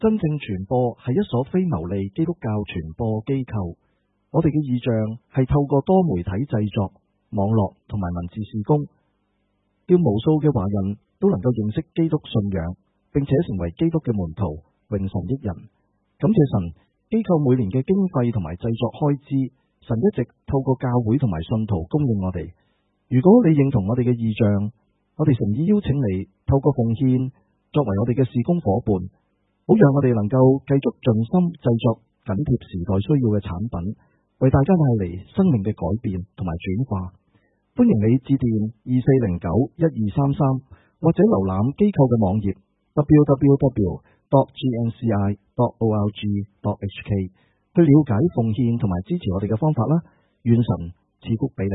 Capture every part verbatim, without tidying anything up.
真正傳播係一所非牟利基督教傳播機構。我哋嘅異象係透過多媒體製作、網絡同埋文字事工，叫無數嘅華人都能夠認識基督信仰，並且成為基督嘅門徒，榮神益人。感謝神，機構每年嘅經費同埋製作開支，神一直透過教會同埋信徒供應我哋。如果你認同我哋嘅異象，我哋誠意邀請你透過奉獻作為我哋嘅事工夥伴，好讓我哋能夠繼續盡心製作緊貼時代需要嘅產品，為大家帶嚟生命嘅改變同埋轉化。歡迎你致電二四零九一二三三，或者瀏覽機構嘅網頁 double u double u double u dot g n c i dot org dot h k 去了解奉獻同埋支持我哋嘅方法啦。願神賜福俾你。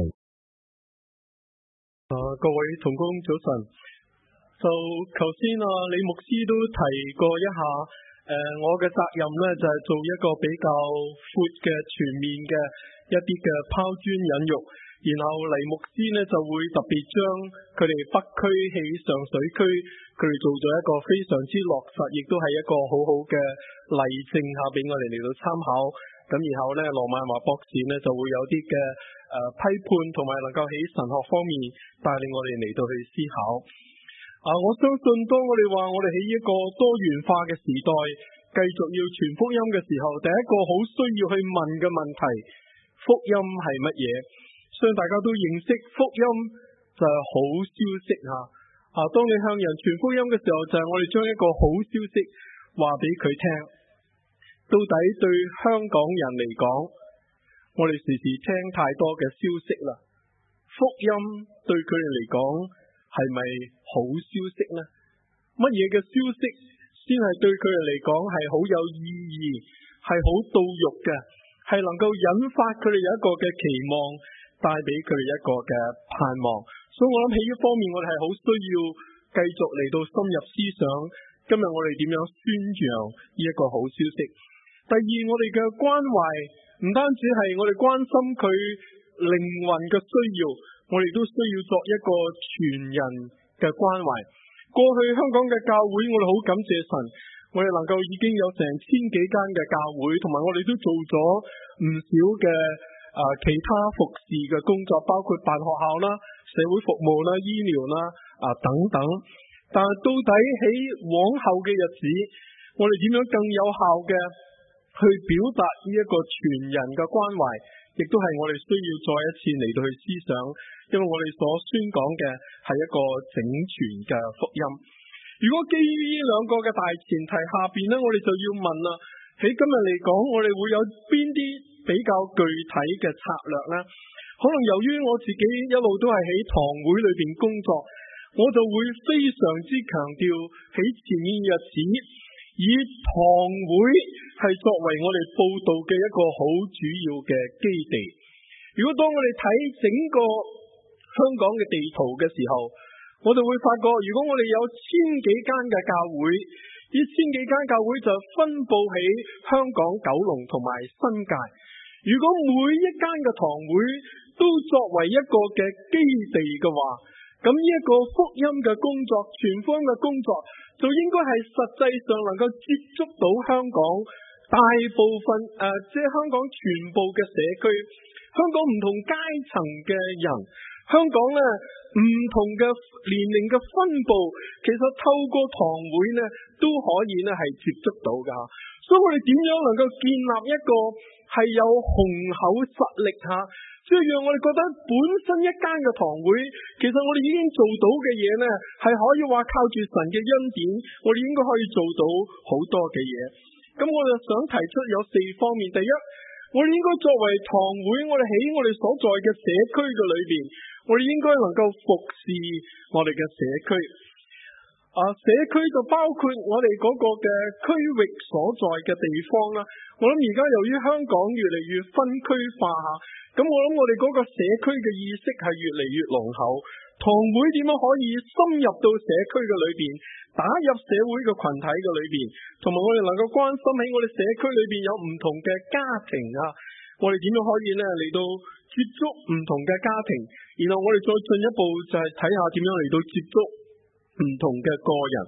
啊，各位同工早晨。就頭先啊，李牧師都提過一下，誒、呃，我嘅責任咧就係、是、做一個比較闊嘅、全面嘅一啲嘅拋磚引玉，然後黎牧師呢就會特別將佢哋北區起上水區，佢哋做咗一個非常之落實，亦都係一個好好嘅例證下俾我哋嚟到參考。咁然後咧，羅曼華博士呢就會有啲嘅誒批判，同埋能夠喺神學方面帶領我哋嚟到去思考。啊！我相信當我哋話我哋喺一個多元化嘅時代，繼續要傳福音嘅時候，第一個好需要去問嘅問題，福音係乜嘢？相信大家都認識福音就係好消息吓。啊，當你向人傳福音嘅時候，就係我哋將一個好消息話俾佢聽。到底對香港人嚟講，我哋時時聽太多嘅消息啦，福音對佢哋嚟講係咪好消息呢？乜嘢嘅消息先係對佢哋嚟講係好有意義，係好到肉嘅，係能夠引發佢哋有一個嘅期望，帶俾佢哋一個嘅盼望。所以我諗喺呢方面，我哋係好需要繼續嚟到深入思想，今日我哋點樣宣揚呢一個好消息。第二，我哋嘅關懷唔單止係我哋關心佢靈魂嘅需要，我哋都需要作一個全人嘅關懷。過去香港嘅教會，我哋好感謝神，我哋能夠已經有成千幾間嘅教會，同埋我哋都做咗唔少嘅誒、呃、其他服侍嘅工作，包括辦學校啦、社會服務啦、醫療啦啊、呃、等等。但係到底喺往後嘅日子，我哋點樣更有效嘅去表達呢一個全人嘅關懷，亦都係我哋需要再一次嚟到去思想，因為我哋所宣講嘅係一個整全嘅福音。如果基於呢兩個嘅大前提下邊呢，我哋就要問啦，喺今日嚟講，我哋會有邊啲比較具體嘅策略呢？可能由於我自己一路都係喺堂會裏邊工作，我就會非常之強調喺前面日子，以堂會係作為我哋報道嘅一個好主要嘅基地。如果當我哋睇整個香港嘅地圖嘅時候，我就會發覺，如果我哋有千幾間嘅教會，呢千幾間教會就分布喺香港、九龍同埋新界。如果每一間嘅堂會都作為一個嘅基地嘅話，咁呢一個福音嘅工作、傳福音嘅工作，就應該係實際上能夠接觸到香港大部分誒、呃，即係香港全部嘅社區，香港唔同階層嘅人，香港咧唔同嘅年齡嘅分佈，其實透過堂會咧都可以咧係接觸到噶。所以我哋點樣能夠建立一個係有雄厚實力吓，所以讓我哋覺得本身一間嘅堂會，其實我哋已經做到嘅嘢咧，係可以話靠住神嘅恩典，我哋應該可以做到好多嘅嘢。咁我就想提出有四方面。第一，我哋應該作為堂會，我哋喺我哋所在嘅社區嘅裏邊，我哋應該能夠服侍我哋嘅社區。啊，社區就包括我哋嗰個嘅區域所在嘅地方啦。我諗而家由於香港越嚟越分區化，咁我諗我哋嗰個社區嘅意識係越嚟越濃厚。堂會點樣可以深入到社區嘅裏邊，打入社會嘅群體嘅裏邊，同埋我哋能夠關心喺我哋社區裏邊有唔同嘅家庭啊，我哋點樣可以咧嚟到接觸唔同嘅家庭，然後我哋再進一步就係睇下點樣嚟到接觸唔同嘅個人。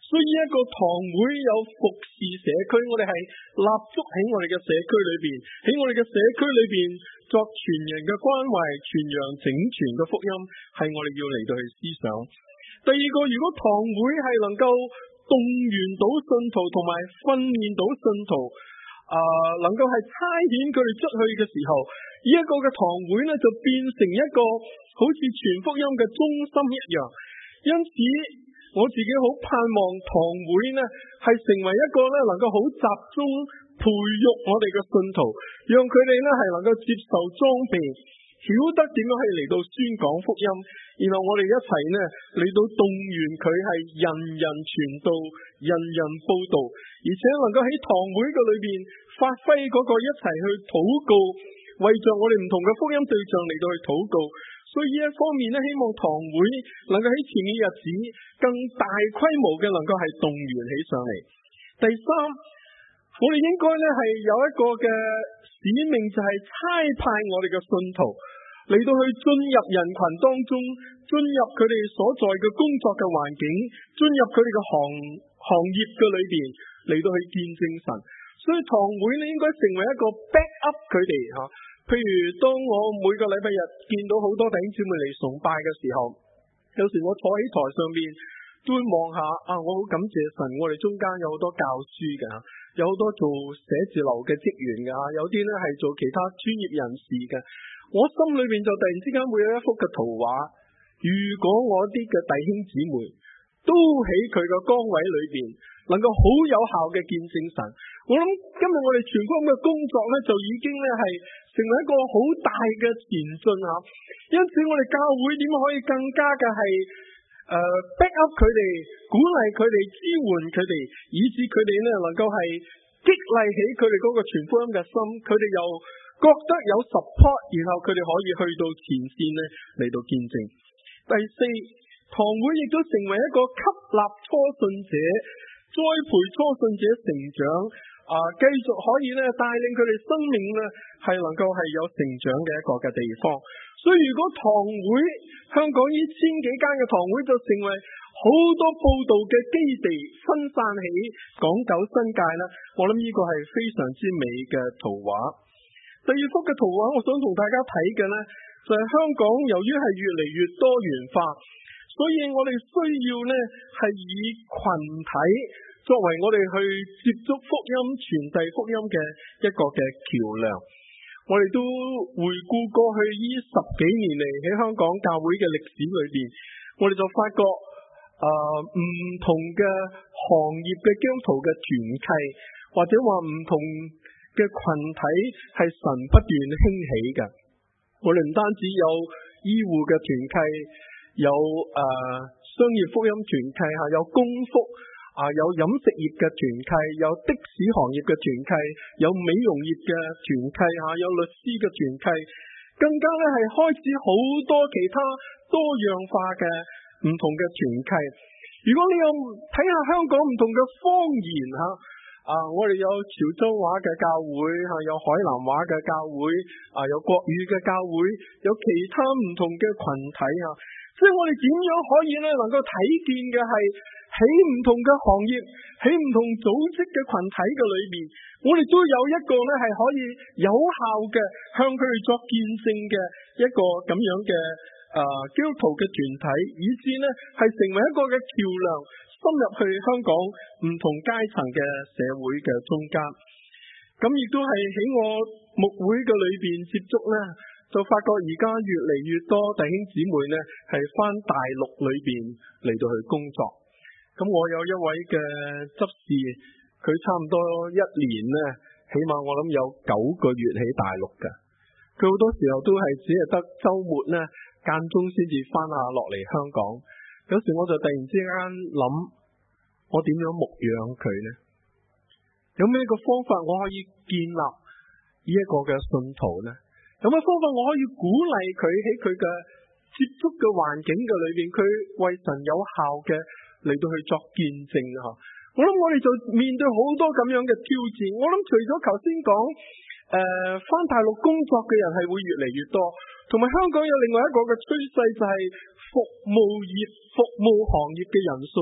所以一個堂會有服侍社區，我哋係立足喺我哋嘅社區裏邊，喺我哋嘅社區裏邊作全人嘅關懷，傳揚整全嘅福音，係我哋要嚟到去思想。第二個，如果堂會係能夠動員到信徒同埋訓練到信徒，啊、呃，能夠係差遣佢哋出去嘅時候，呢、這、一個嘅堂會呢就變成一個好似傳福音嘅中心一樣。因此，我自己好盼望堂會呢係成為一個呢能夠好集中培育我哋嘅信徒，讓佢哋呢係能夠接受裝備，曉得點樣係嚟到宣講福音，然後我哋一齊呢嚟到動員佢係人人傳道、人人報道，而且能夠喺堂會嘅裏邊發揮嗰個一齊去禱告，為着我哋唔同嘅福音對象嚟到去禱告。所以呢一方面呢，希望堂會能夠喺前面日子更大規模嘅能夠係動員起上嚟。第三，我哋應該呢係有一個嘅使命，就係差派我哋嘅信徒嚟到去進入人群當中，進入佢哋所在嘅工作嘅環境，進入佢哋嘅行行業嘅裏邊嚟到去見證神。所以堂會呢應該成為一個 back up 佢哋吓。譬如當我每個禮拜日見到好多弟兄姊妹嚟崇拜嘅時候，有時我坐喺台上面都會望下啊，我好感謝神，我哋中間有好多教書嘅，有好多做寫字樓嘅職員嘅，有啲呢係做其他專業人士嘅。我心裏面就突然之間會有一幅嘅圖畫，如果我啲嘅弟兄姊妹都喺佢嘅崗位裏邊能夠好有效嘅見證神，我諗今日我哋全方嘅工作呢，就已經呢係成為一個好大嘅前進啊！因此我哋教會點可以更加嘅係誒 back up 佢哋，鼓勵佢哋，支援佢哋，以致佢哋呢能夠係激勵起佢哋嗰個傳福音嘅心，佢哋又覺得有 support， 然後佢哋可以去到前線呢嚟到見證。第四，堂會亦都成為一個吸納初信者、栽培初信者成長啊，繼續可以咧帶領佢哋生命咧係能夠係有成長嘅一個嘅地方。所以如果堂會香港呢千幾間嘅堂會就成為好多佈道嘅基地，分散喺港九新界啦，我諗呢個係非常之美嘅圖畫。第二幅嘅圖畫，我想同大家睇嘅呢，就係香港由於係越嚟越多元化，所以我哋需要呢係以群體作為我哋去接觸福音、傳遞福音嘅一個嘅橋樑。我哋都回顧過去呢十幾年嚟喺香港教會嘅歷史裏邊，我哋就發覺誒唔同嘅行業嘅基督徒嘅團契，或者話唔同嘅群體係神不斷興起嘅。我哋唔單止有醫護嘅團契，有誒、呃、商業福音團契吓，有功夫啊，有飲食業嘅團契，有的士行業嘅團契，有美容業嘅團契吓，有律師嘅團契，更加咧係開始好多其他多樣化嘅唔同嘅團契。如果你有睇下香港唔同嘅方言吓。啊！我哋有潮州話嘅教會，吓有海南話嘅教會，啊有國語嘅教會，有其他唔同嘅群體啊。所以我哋點樣可以咧能夠睇見嘅係喺唔同嘅行業，喺唔同組織嘅群體嘅裏邊，我哋都有一個咧係可以有效嘅向佢哋作見證嘅一個咁樣嘅啊基督徒嘅團體，以致呢係成為一個嘅橋樑。深入去香港唔同階層嘅社會嘅中間，咁亦都係喺我牧會嘅裏邊接觸呢，就發覺而家越嚟越多弟兄姊妹呢係返大陸裏邊嚟到去工作。咁我有一位嘅執事，佢差唔多一年呢，起碼我諗有九個月喺大陸嘅。佢好多時候都係只係得週末呢間中先至返下落嚟香港。有時我就突然之間諗，我點樣牧養佢呢？有咩個方法我可以建立呢一個嘅信徒呢？有咩方法我可以鼓勵佢喺佢嘅接觸嘅環境嘅裏邊，佢為神有效嘅嚟到去作見證啊！我諗我哋就面對好多咁樣嘅挑戰。我諗除咗頭先講，誒、呃，返大陸工作嘅人係會越嚟越多，同埋香港有另外一個嘅趨勢就係服務業、服務行業嘅人數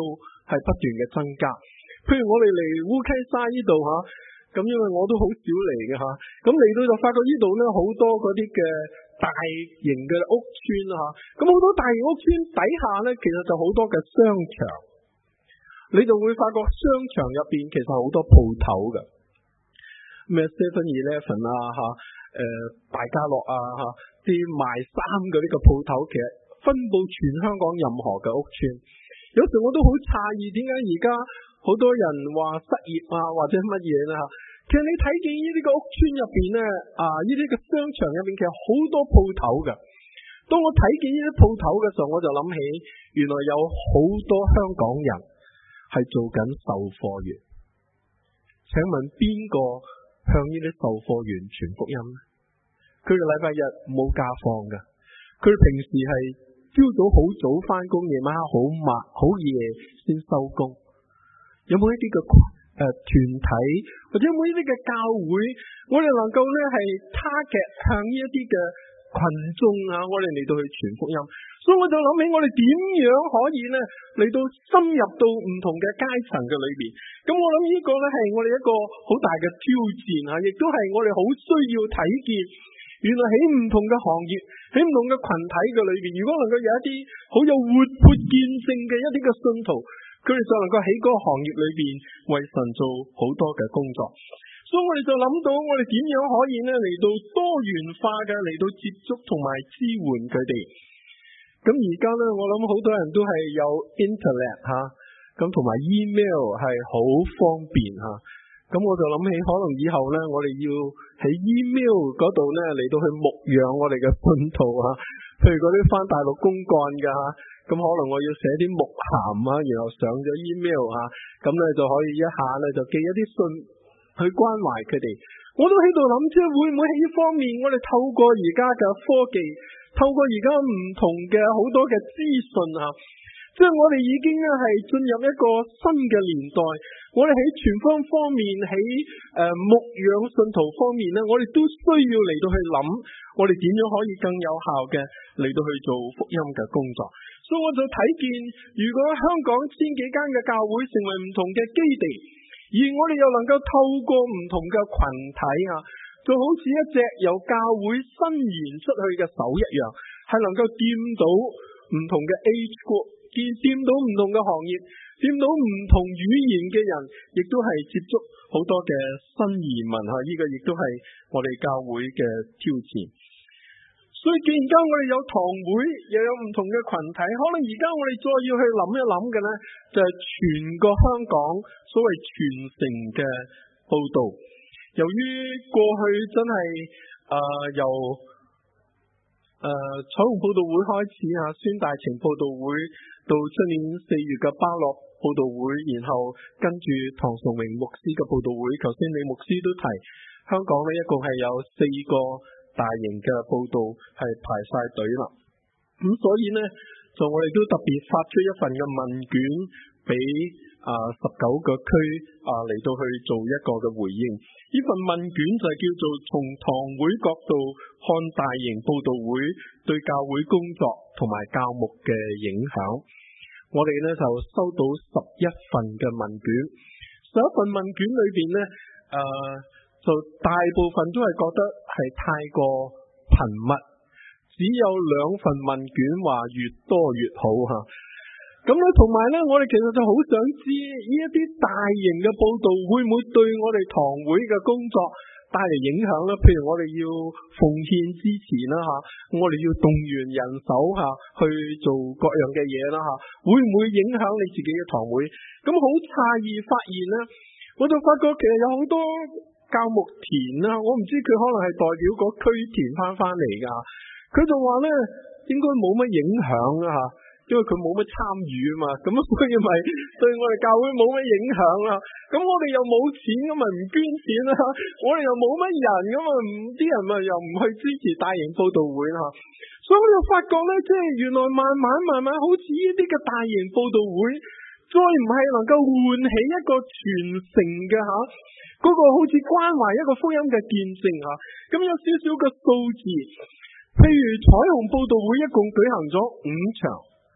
係不斷嘅增加。譬如我哋嚟烏溪沙呢度吓，咁因為我都好少嚟嘅吓，咁嚟到就發覺呢度咧好多嗰啲嘅大型嘅屋邨吓，咁好多大型屋邨底下咧，其實就好多嘅商場，你就會發覺商場入邊其實好多鋪頭嘅，咩 seven eleven 啊吓，誒大家樂啊吓，啲賣衫嘅呢個鋪頭，其實分布全香港任何嘅屋邨。有時我都好詫異，點解而家好多人話失業啊，或者乜嘢啦吓？其實你睇見呢啲個屋邨入邊咧，啊呢啲個商場入邊其實好多鋪頭嘅。當我睇見呢啲鋪頭嘅時候，我就諗起原來有好多香港人係做緊售貨員。請問邊個向呢啲售貨員傳福音呢？佢哋禮拜日冇假放嘅，佢哋平時係朝早好早翻工，夜晚好晚好夜先收工。有冇一啲嘅誒團體，或者有冇一啲嘅教會，我哋能夠咧係 target 向呢一啲嘅群眾啊，我哋嚟到去傳福音。所以我就諗起我哋點樣可以咧嚟到深入到唔同嘅階層嘅裏邊。咁我諗呢個咧係我哋一個好大嘅挑戰啊，亦都係我哋好需要睇見。原來喺唔同嘅行業，喺唔同嘅群體嘅裏邊，如果能夠有一啲好有活潑見證嘅一啲嘅信徒，佢哋就能夠喺嗰個行業裏邊為神做好多嘅工作。所以我哋就諗到我哋點樣可以咧嚟到多元化嘅嚟到接觸同埋支援佢哋。咁而家咧，我諗好多人都係有 internet 吓，咁同埋 email 係好方便吓。咁我就諗起可能以後咧，我哋要喺 email 嗰度咧嚟到去牧養我哋嘅信徒吓。譬如嗰啲翻大陸公幹噶，咁可能我要寫啲牧函啊，然後上咗 email 吓，咁咧就可以一下咧就寄一啲信去關懷佢哋。我都喺度諗，即係會唔會喺呢方面，我哋透過而家嘅科技，透過而家唔同嘅好多嘅資訊啊，即係我哋已經咧係進入一個新嘅年代。我哋喺全方方面，喺誒牧養信徒方面咧，我哋都需要嚟到去諗，我哋點樣可以更有效嘅嚟到去做福音嘅工作。所以我就睇見，如果香港千幾間嘅教會成為唔同嘅基地，而我哋又能夠透過唔同嘅群體啊，就好似一隻由教會伸延出去嘅手一樣，係能夠掂到唔同嘅 age group， 掂掂到唔同嘅行業，掂到唔同語言嘅人，亦都係接觸好多嘅新移民吓，呢個亦都係我哋教會嘅挑戰。所以既然間我哋有堂會，又有唔同嘅群體，可能而家我哋再要去諗一諗嘅咧，就係全個香港所謂全城嘅報道。由於過去真係誒、呃、由誒彩虹報道會開始啊，宣大情報道會到出年四月嘅巴樂報道會，然後跟住唐崇榮牧師嘅報道會。頭先李牧師都提，香港咧一共係有四個大型嘅報道係排晒隊啦。咁所以呢，就我哋都特別發出一份嘅問卷俾啊十九個區啊嚟到去做一個嘅回應。呢份問卷就叫做從堂會角度看大型報道會對教會工作同埋教牧嘅影響。我哋呢就收到十一份嘅問卷，十一份問卷裏邊呢，誒、呃、就大部分都係覺得係太過頻密，只有兩份問卷話越多越好吓。咁咧，同埋咧，我哋其實就好想知呢一啲大型嘅報道會唔會對我哋堂會嘅工作帶嚟影響咧？譬如我哋要奉獻支持啦吓，我哋要動員人手吓去做各樣嘅嘢啦吓，會唔會影響你自己嘅堂會？咁好詫異發現咧，我就發覺其實有好多教牧田啦，我唔知佢可能係代表個區田翻翻嚟噶，佢就話咧應該冇乜影響啊吓。因為佢冇乜參與啊嘛，咁所以咪對我哋教會冇乜影響啦。咁我哋又冇錢，咁咪唔捐錢啦。我哋又冇乜人，咁啊唔啲人咪又唔去支持大型報道會啦。所以我就發覺咧，即係原來慢慢慢慢，好似呢啲嘅大型報道會，再唔係能夠喚起一個全城嘅吓，嗰個好似關懷一個福音嘅見證吓。咁有少少嘅數字，譬如彩虹報道會一共舉行咗五場。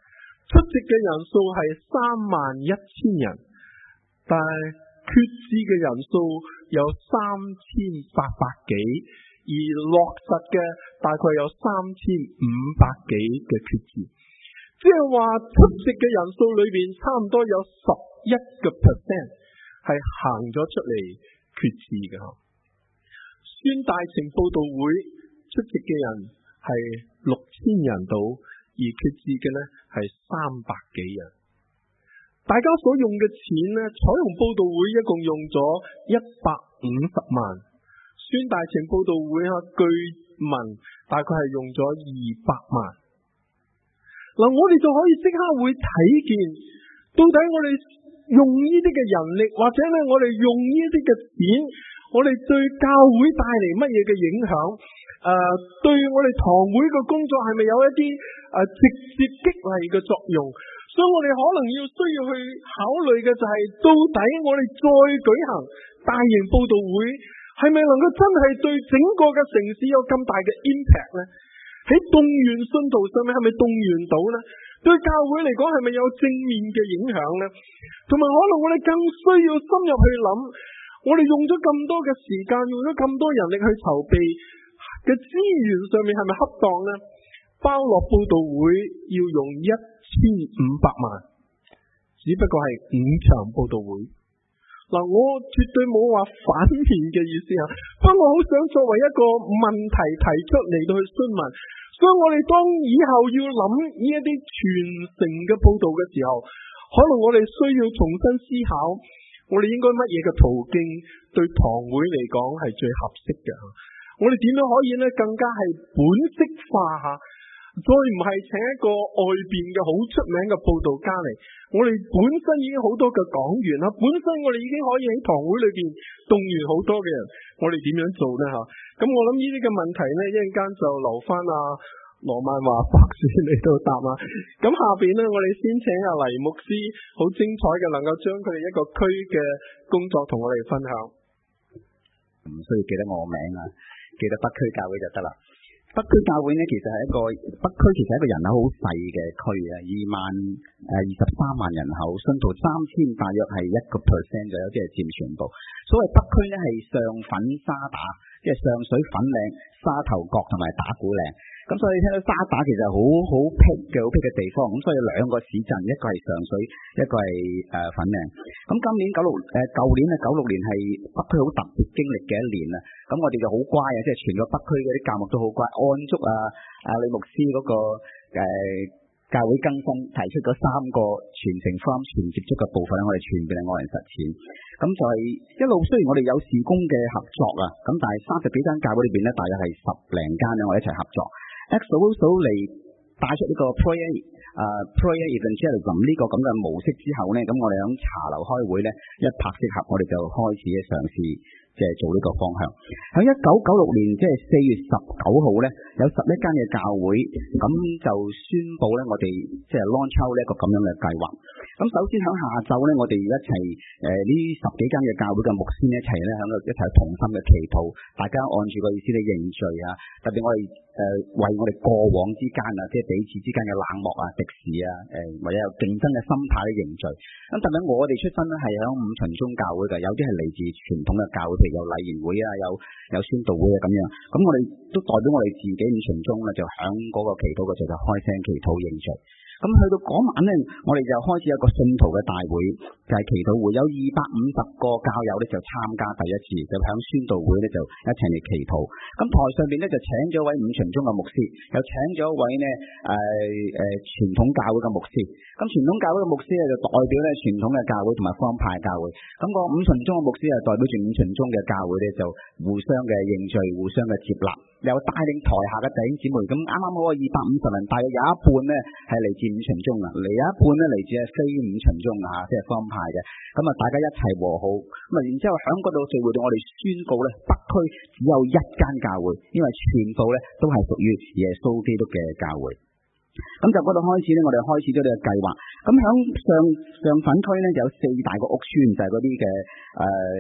出席嘅人數係三萬一千人，但係決志嘅人數有三千八百幾，而落實嘅大概有三千五百幾嘅決志，即係話出席嘅人數裏邊差唔多有十一個 percent 係行咗出嚟決志嘅。宣大情佈道會出席嘅人係六千人到，而決志嘅呢係三百幾人。大家所用嘅錢呢，彩虹佈道會一共用咗一百五十萬，宣大情佈道會啊，據聞大概係用咗二百萬。嗱，我哋就可以即刻會睇見，到底我哋用呢啲嘅人力，或者咧我哋用呢啲嘅錢，我哋對教會帶嚟乜嘢嘅影響？誒、呃，對我哋堂會嘅工作係咪有一啲誒、呃、直接激勵嘅作用？所以我哋可能要需要去考慮嘅就係、是，到底我哋再舉行大型佈道會，係咪能夠真係對整個嘅城市有咁大嘅 impact 呢？喺動員信徒上面係咪動員到呢？對教會嚟講係咪有正面嘅影響呢？同埋可能我哋更需要深入去諗，我哋用咗咁多嘅時間，用咗咁多人力去籌備嘅資源上面係咪恰當呢？包落佈道會要用一千五百萬，只不過係五場佈道會。嗱，我絕對冇話反面嘅意思啊，不過我好想作為一個問題提出嚟到去詢問。所以我哋當以後要諗呢一啲傳承嘅佈道嘅時候，可能我哋需要重新思考，我哋應該乜嘢嘅途徑對堂會嚟講係最合適嘅。我哋點樣可以咧更加係本色化吓，再唔係請一個外邊嘅好出名嘅佈道家嚟，我哋本身已經好多嘅講員啦，本身我哋已經可以喺堂會裏邊動員好多嘅人，我哋點樣做呢吓？咁我諗呢啲嘅問題呢，一陣間就留翻阿羅曼華博士嚟到答啊。咁下邊呢，我哋先請阿黎牧師，好精彩嘅，能夠將佢哋一個區嘅工作同我哋分享。 唔需要記得我名啊，記得北區教會就得啦。北區教會呢，其實係一個北區，其實係一個人口好細嘅區啊，二萬誒二十三萬人口，信徒三千，大約係一個 percent 左右，即係佔全部。所謂北區呢，係上粉沙打，即係上水粉嶺、沙頭角同埋打鼓嶺。咁所以聽到沙打其實好好僻嘅好僻嘅地方，咁所以兩個市鎮，一個係上水，一個係誒、呃、粉嶺。咁今年九六誒舊年啊九六年係北區好特別經歷嘅一年啊，咁我哋就好乖啊，即係全個北區嗰啲教牧都好乖，按足啊阿李牧師嗰、那個誒、呃、教會更新提出咗三個傳承福音全接觸嘅部分，我哋全部係愛人實踐。咁就係一路雖然我哋有事工嘅合作啊，咁但係三十幾間教會裏邊咧，大約係十零間咧，我哋一齊合作。Exo 嚟帶出呢個 prayer 啊 prayer evangelism 呢個咁嘅模式之後咧，咁我哋喺茶樓開會咧，一拍即合，我哋就開始嘅嘗試即係做呢個方向。喺一九九六年即係四月十九號咧，有十一間嘅教會，咁就宣布咧，我哋即係 launch out 呢一個咁樣嘅計劃。咁首先喺下晝咧，我哋一齊誒呢十幾間嘅教會嘅牧師一齊咧喺度一齊同心嘅祈禱，大家按住個意思嚟認罪啊，特別我哋誒、呃、為我哋過往之間啊，即係彼此之間嘅冷漠啊、敵視啊，誒、呃、或者有競爭嘅心態嚟認罪。咁特別我哋出身咧係喺五旬宗教會嘅，有啲係嚟自傳統嘅教會，譬如有禮賢會啊，有有宣道會啊咁樣。咁我哋都代表我哋自己五旬宗啦，就響嗰個祈禱嘅時候就開聲祈禱認罪。咁去到嗰晚咧，我哋就開始有個信徒嘅大會，就係、是、祈禱會，有二百五十個教友咧就參加第一次，就響宣道會咧就一齊嚟祈禱。咁台上邊咧就請咗一位五旬宗嘅牧師，又請咗一位呢誒誒傳統教會嘅牧師。咁傳統教會嘅牧師咧就代表咧傳統嘅教會同埋方派教會。咁、那個五旬宗嘅牧師係代表住五旬宗嘅教會咧，就互相嘅認罪，互相嘅接納，又帶領台下嘅弟兄姊妹。咁啱啱嗰個二百五十人，大約有一半咧係嚟自五旬宗啊，嚟有一半咧嚟自係非五旬宗啊，即係方派嘅。咁啊，大家一齊和好。咁啊，然之後喺嗰度聚會度，我哋宣告咧，北區只有一間教會，因為全部咧都係屬於耶穌基督嘅教會。咁就嗰度開始咧，我哋開始咗呢個計劃。咁響上上粉區咧就有四大個屋邨，就係嗰啲嘅誒屋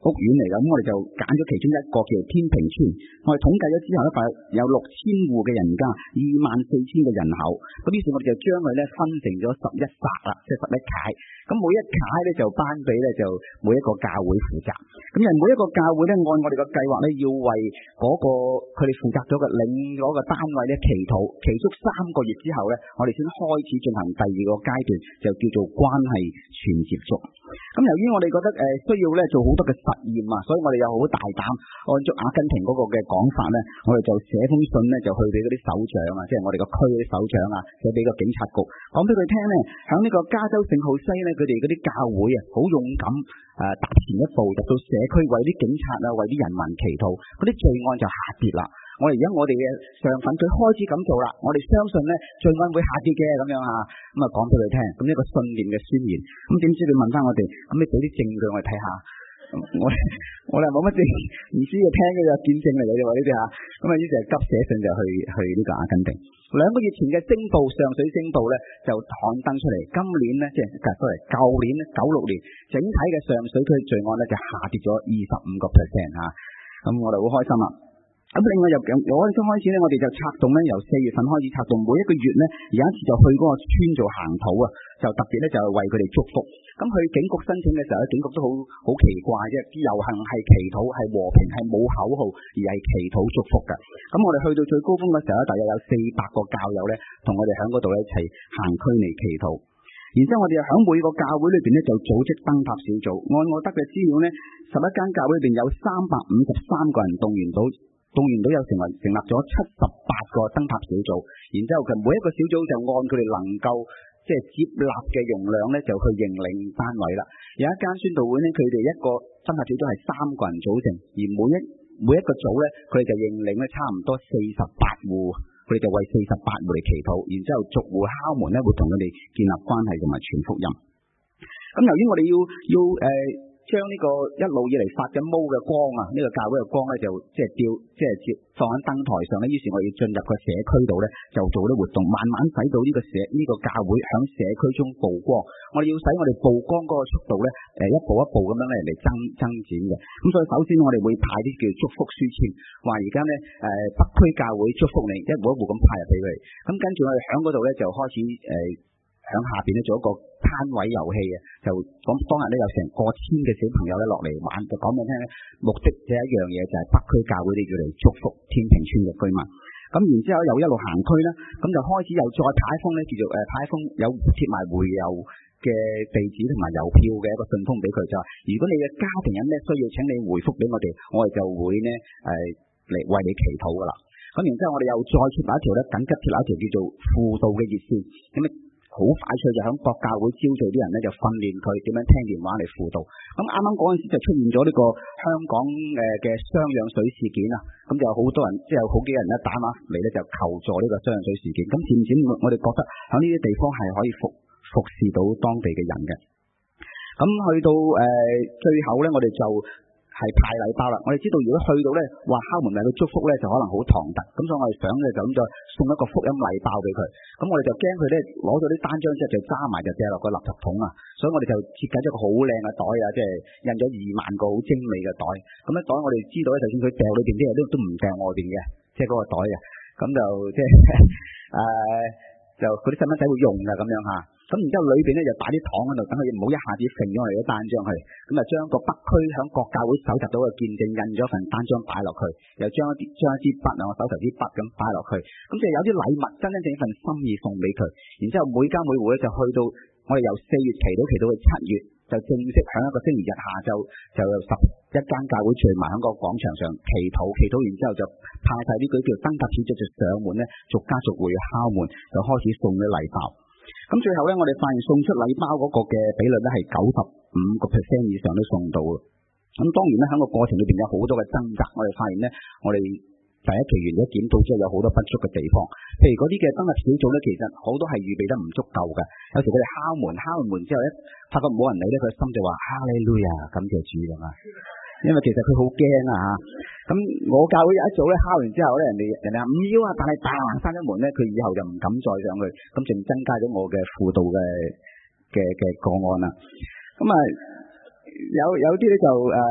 屋苑嚟㗎，咁我哋就揀咗其中一個叫天平村。我哋統計咗之後咧，發有六千戶嘅人家，二萬四千個人口。咁於是我哋就將佢咧分成咗十一剎啦，即係十一屆。咁每一屆咧就頒俾咧就每一個教會負責。咁人每一個教會咧按我哋嘅計劃咧，要為嗰個佢哋負責咗嘅領嗰個單位咧祈禱，祈足三個月之後咧，我哋先開始進行第二個階段，就叫做關係全接觸。咁由於我哋覺得誒需要咧做好多嘅實驗啊，所以我哋又好大膽按照阿根廷嗰個嘅講法咧，我哋就寫封信咧就去俾嗰啲首長啊，即係我哋個區嗰啲首長啊，寫俾個警察局，講俾佢聽咧，響呢個加州聖號西咧，佢哋嗰啲教會啊，好勇敢誒踏前一步入到社區為啲警察啊，為啲人民祈禱，嗰啲罪案就下跌啦。我哋而家我哋嘅上份佢開始咁做啦，我哋相信咧罪案會下跌嘅咁樣啊，咁啊講俾佢聽，咁一個信念嘅宣言。咁點知佢問翻我哋，咁你俾啲證據我哋睇下，我我哋冇乜證，唔知嘅聽嘅就見證嚟嘅啫喎呢啲嚇。咁啊於是係急寫信就去去呢個阿根廷。兩個月前嘅星報上水星報咧就刊登出嚟，今年咧即係sorry舊年咧九六年整體嘅上水區罪案咧就下跌咗二十五個 percent 嚇。咁我哋好開心啊！咁另外又由我哋開始咧，我哋就策動咧，由四月份開始策動，每一個月咧有一次就去嗰個村做行土啊，就特別咧就係為佢哋祝福。咁去警局申請嘅時候咧，警局都好好奇怪啫，啲遊行係祈禱係和平係冇口號，而係祈禱祝福㗎。咁我哋去到最高峰嘅時候咧，大約有四百個教友咧，同我哋喺嗰度咧一齊行區嚟祈禱。然之後我哋又喺每個教會裏邊咧就組織燈塔小組，按我得嘅資料咧，十一間教會裏邊有三百五十三個人動員到。動員到有成為成立咗七十八個燈塔小組，然之後佢每一個小組就按佢哋能夠即係接納嘅容量咧，就去認領單位啦。有一間宣道會咧，佢哋一個燈塔小組係三個人組成，而每一每一個組咧，佢哋就認領咧差唔多四十八戶，佢哋就為四十八戶嚟祈禱，然之後逐戶敲門咧，會同佢哋建立關係同埋傳福音。咁由於我哋要要誒。呃將呢個一路以嚟發緊毛嘅光啊，呢、這個教會嘅光咧就即係吊，即係接放喺燈台上咧。於是我哋要進入個社區度咧，就做啲活動，慢慢使到呢個社呢、這個教會響社區中曝光。我哋要使我哋曝光嗰個速度咧，誒一步一步咁樣咧嚟增增展嘅。咁所以首先我哋會派啲叫祝福書籤，話而家咧誒北區教會祝福你，一步一步咁派入俾佢。咁跟住我哋響嗰度咧就開始誒。呃喺下邊咧做一個攤位遊戲啊，就講當日咧有成過千嘅小朋友咧落嚟玩，就講俾你聽咧，目的就係一樣嘢，就係北區教會哋要嚟祝福天平村嘅居民。咁然之後又一路行區啦，咁就開始又再派封咧，叫做誒派封有貼埋回郵嘅地址同埋郵票嘅一個信封俾佢，就話如果你嘅家庭有咩需要，請你回覆俾我哋，我哋就會呢誒嚟為你祈禱噶啦。咁然之後我哋又再貼埋一條咧緊急貼埋一條叫做輔導嘅熱線，咁啊。好快脆就喺各教會招聚啲人咧，就訓練佢點樣聽電話嚟輔導。咁啱啱嗰陣時就出現咗呢個香港誒嘅雙氧水事件啊，咁就有好多人即係有好幾個人咧打電話嚟咧就求助呢個雙氧水事件。咁漸漸我哋覺得喺呢啲地方係可以服服侍到當地嘅人嘅。咁去到誒、呃、最後咧，我哋就係派禮包啦。我哋知道如果去到咧話敲門嚟到祝福咧，就可能好唐突。咁所以我哋想咧就咁就送一個福音禮包俾佢。咁我哋就驚佢咧攞咗啲單張之後就揸埋就掟落個垃圾桶啊。所以我哋就設計咗個好靚嘅袋啊，即係印咗二萬個好精美嘅袋。咁咧袋我哋知道咧，就算佢掉裏邊啲嘢都都唔掉外邊嘅，即係嗰個袋啊。咁就即係誒，就嗰啲細蚊仔會用噶咁樣嚇。咁然之後裏邊咧就擺啲糖喺度，等佢唔好一下子揈咗我哋啲單張去。咁啊將個北區響各教會搜集到嘅見證印咗份單張擺落去，又將一啲將一支筆啊，我手頭啲筆咁擺落去。咁即係有啲禮物真真正正份心意送俾佢。然之後每家每戶咧就去到我哋由四月祈禱祈禱到七月，就正式響一個星期日下晝就有十一間教會聚埋喺個廣場上祈禱，祈禱完之後就派晒呢句叫燈塔小組就上門咧，逐家逐戶敲門，就開始送啲禮包。咁最後咧，我哋發現送出禮包嗰個嘅比率咧係九十五個 percent 以上都送到。咁當然咧喺個過程裏邊有好多嘅掙扎，我哋發現咧，我哋第一期完咗檢討之後有好多不足嘅地方。譬如嗰啲嘅燈塔小組咧，其實好多係預備得唔足夠嘅。有時佢哋敲門敲完門之後咧，發覺冇人理咧，佢心就話哈利路亞，感謝主㗎嘛。因為其實佢好驚啊嚇，咁我教會有一組咧敲完之後咧，人哋人哋話唔要啊，但係嘭閂咗門咧，佢以後就唔敢再上去，咁仲增加咗我嘅輔導嘅嘅嘅個案啦。咁啊有有啲咧就誒、呃、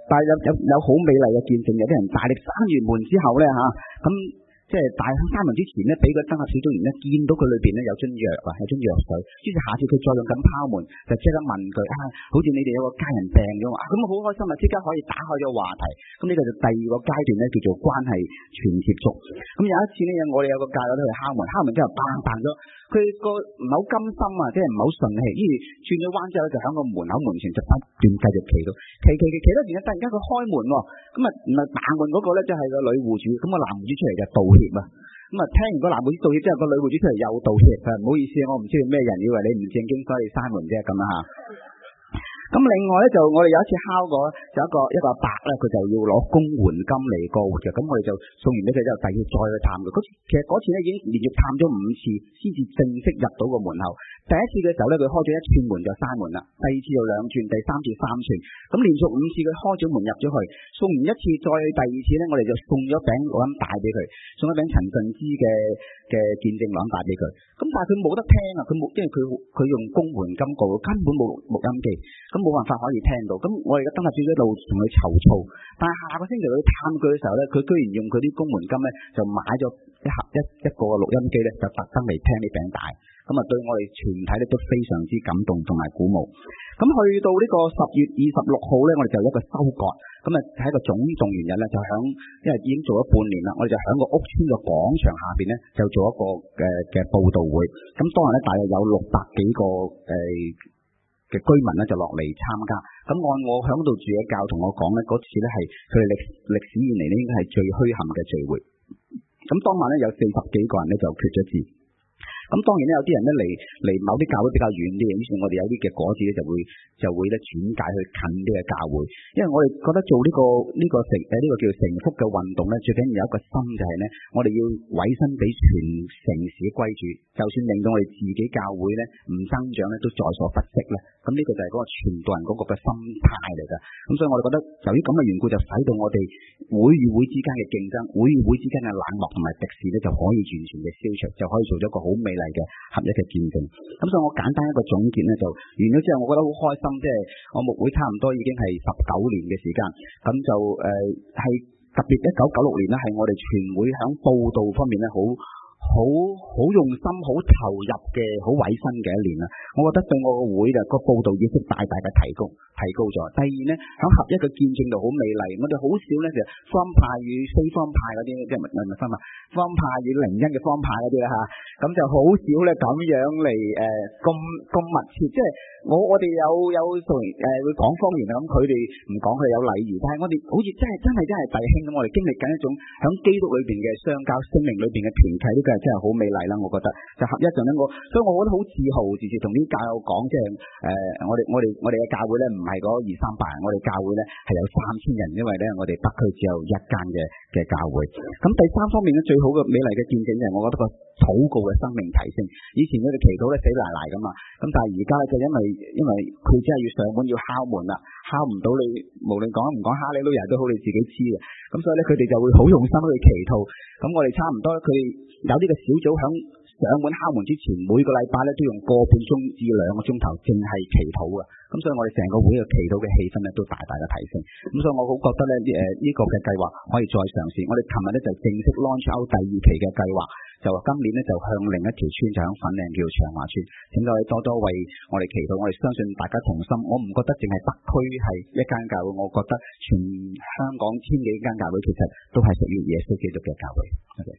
但係有有有好美麗嘅見證，有啲人大力閂完門之後咧嚇，咁、啊、即係大閂門之前咧，俾個燈塔小組員咧見到佢裏邊咧有樽藥啊，有樽藥水，於是下次佢再用緊拋門，就即刻問佢啊，好似你哋有個家人病咗啊，咁好開心啊，即刻可以打開咗話題。咁呢個就第二個階段咧，叫做關係全接觸。咁有一次咧，我哋有個教友都去敲門，敲門之後砰砰咗，佢個唔係好甘心啊，即係唔係好順氣，於是轉咗彎之後就喺個門口門前就不斷繼續企到，企企企企到，然後突然間佢開門喎，咁啊唔係打門嗰個咧，就係個女戶主，咁個男戶主出嚟就道歉啊，咁啊聽完個男戶主道歉之後，個女戶主出嚟又道歉，佢話唔好意思啊，我唔知你咩人，以為你唔正經所以閂門啫咁啦嚇。咁另外咧就我哋有一次敲過，就一個一個阿伯咧，佢就要攞公援金嚟過活嘅，咁我哋就送完俾佢之後，第二次再去探佢。嗰次其實嗰次咧已經連續探咗五次，先至正式入到個門口。第一次嘅時候咧，佢開咗一串門就閂門啦；第二次又兩串，第三次三串，咁連續五次佢開咗門入咗去，送完一次再第二次咧，我哋就送咗餅錄音帶俾佢，送咗餅陳振之嘅嘅見證錄音帶俾佢。咁但係佢冇得聽啊，佢冇，因為佢佢用公援金告，根本冇錄音機。咁冇辦法可以聽到，咁我哋嘅燈塔小組一路同佢籌措，但係下個星期去探佢嘅時候咧，佢居然用佢啲公援金咧，就買咗一盒一一個錄音機咧，就特登嚟聽呢餅帶，咁啊對我哋全體咧都非常之感動同埋鼓舞。咁去到呢個十月二十六號咧，我哋就有一個收割，咁啊喺個總動員日咧，就響因為已經做咗半年啦，我哋就響個屋村嘅廣場下邊咧，就做一個嘅嘅佈道會。咁當日咧大約有六百幾個誒。呃嘅居民咧就落嚟參加，咁按我響度住嘅教同我講咧，嗰次咧係佢哋歷歷史以嚟咧應該係最墟冚嘅聚會。咁當晚咧有四十幾個人咧就決咗志。咁當然咧有啲人咧嚟嚟某啲教會比較遠啲，於是我哋有啲嘅果子咧就會就會咧轉介去近啲嘅教會，因為我哋覺得做呢、這個呢、這個成誒呢、這個叫成福嘅運動咧，最緊要有一個心就係咧，我哋要委身俾全城市歸主，就算令到我哋自己教會咧唔增長咧，都在所不惜咧。咁呢個就係嗰個傳道人嗰個嘅心態嚟㗎。咁所以我哋覺得由於咁嘅緣故，就使到我哋會與會之間嘅競爭，會與會之間嘅冷漠同埋敵視咧，就可以完全嘅消除，就可以做咗一個好美麗嘅合一嘅見證。咁所以我簡單一個總結咧，就完咗之後，我覺得好開心，即係我牧會差唔多已經係十九年嘅時間，咁就誒係、呃、特別一九九六年咧，係我哋全會響報道方面咧好好好用心、好投入嘅、好委身嘅一年啦。我覺得對我個會嘅個報道意識大大嘅提高提高咗。第二咧，響合一嘅見證度好美麗，我哋好少咧就方派與非方派嗰啲，即係唔係唔係分啊，方派與靈恩嘅方派嗰啲啦嚇，咁就好少咧咁樣嚟誒咁咁密切，即係我我哋有有從誒會講方言啊，咁佢哋唔講佢有禮儀，但係我哋好似真係真係真係弟兄咁，我哋經歷緊一種響基督裏邊嘅相交、聖靈裏邊嘅團契，呢個係真係好美麗啦，我覺得就合一陣咧，我所以我覺得好自豪，時時同啲教友講，即係誒我哋我哋我哋嘅教會咧唔係嗰二三百人，我哋教會咧係有三千人，因為咧我哋北區只有一間嘅嘅教會。咁第三方面咧，最好嘅美麗嘅見證就係我覺得個禱告嘅生命提升。以前佢哋祈禱咧死賴賴噶嘛，咁但係而家就因為因為佢真係要上門要敲門啦，敲唔到你，無論講唔講哈利路亞都好，你自己知嘅。咁所以咧佢哋就會好用心去祈禱。咁我哋差唔多佢有呢個小組響上門敲門之前，每個禮拜咧都用個半鐘至兩個鐘頭淨係祈禱啊。咁所以我哋成個會嘅祈禱嘅氣氛咧都大大嘅提升。咁所以我好覺得咧誒呢個嘅計劃可以再嘗試。我哋琴日咧就正式 launch out 第二期嘅計劃，就今年咧就向另一條村就響粉嶺叫長華村，請各位多多為我哋祈禱。我哋相信大家同心，我唔覺得淨係北區係一間教會，我覺得全香港千幾間教會其實都係屬於耶穌基督嘅教會。Okay.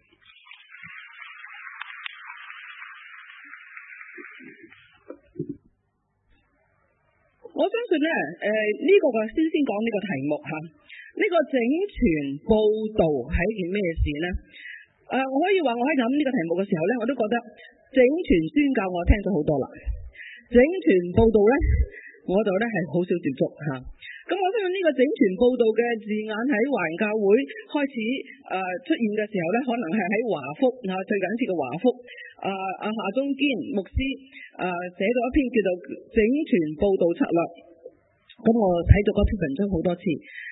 我相信咧，誒、呃、呢、這個嘅先先講呢個題目嚇，呢、這個整全佈道係一件咩事呢？誒、呃，我可以話我喺諗呢個題目嘅時候咧，我都覺得整全宣教我聽咗好多啦，整全佈道咧，我就咧係好少接觸嚇。咁、啊、我相信呢個整全佈道嘅字眼喺華人教會開始誒、呃、出現嘅時候咧，可能係喺華福啊，最近一次嘅華福。啊！阿夏中堅牧師啊，寫咗一篇叫做《整全佈道策略》，咁我睇咗嗰篇文章好多次。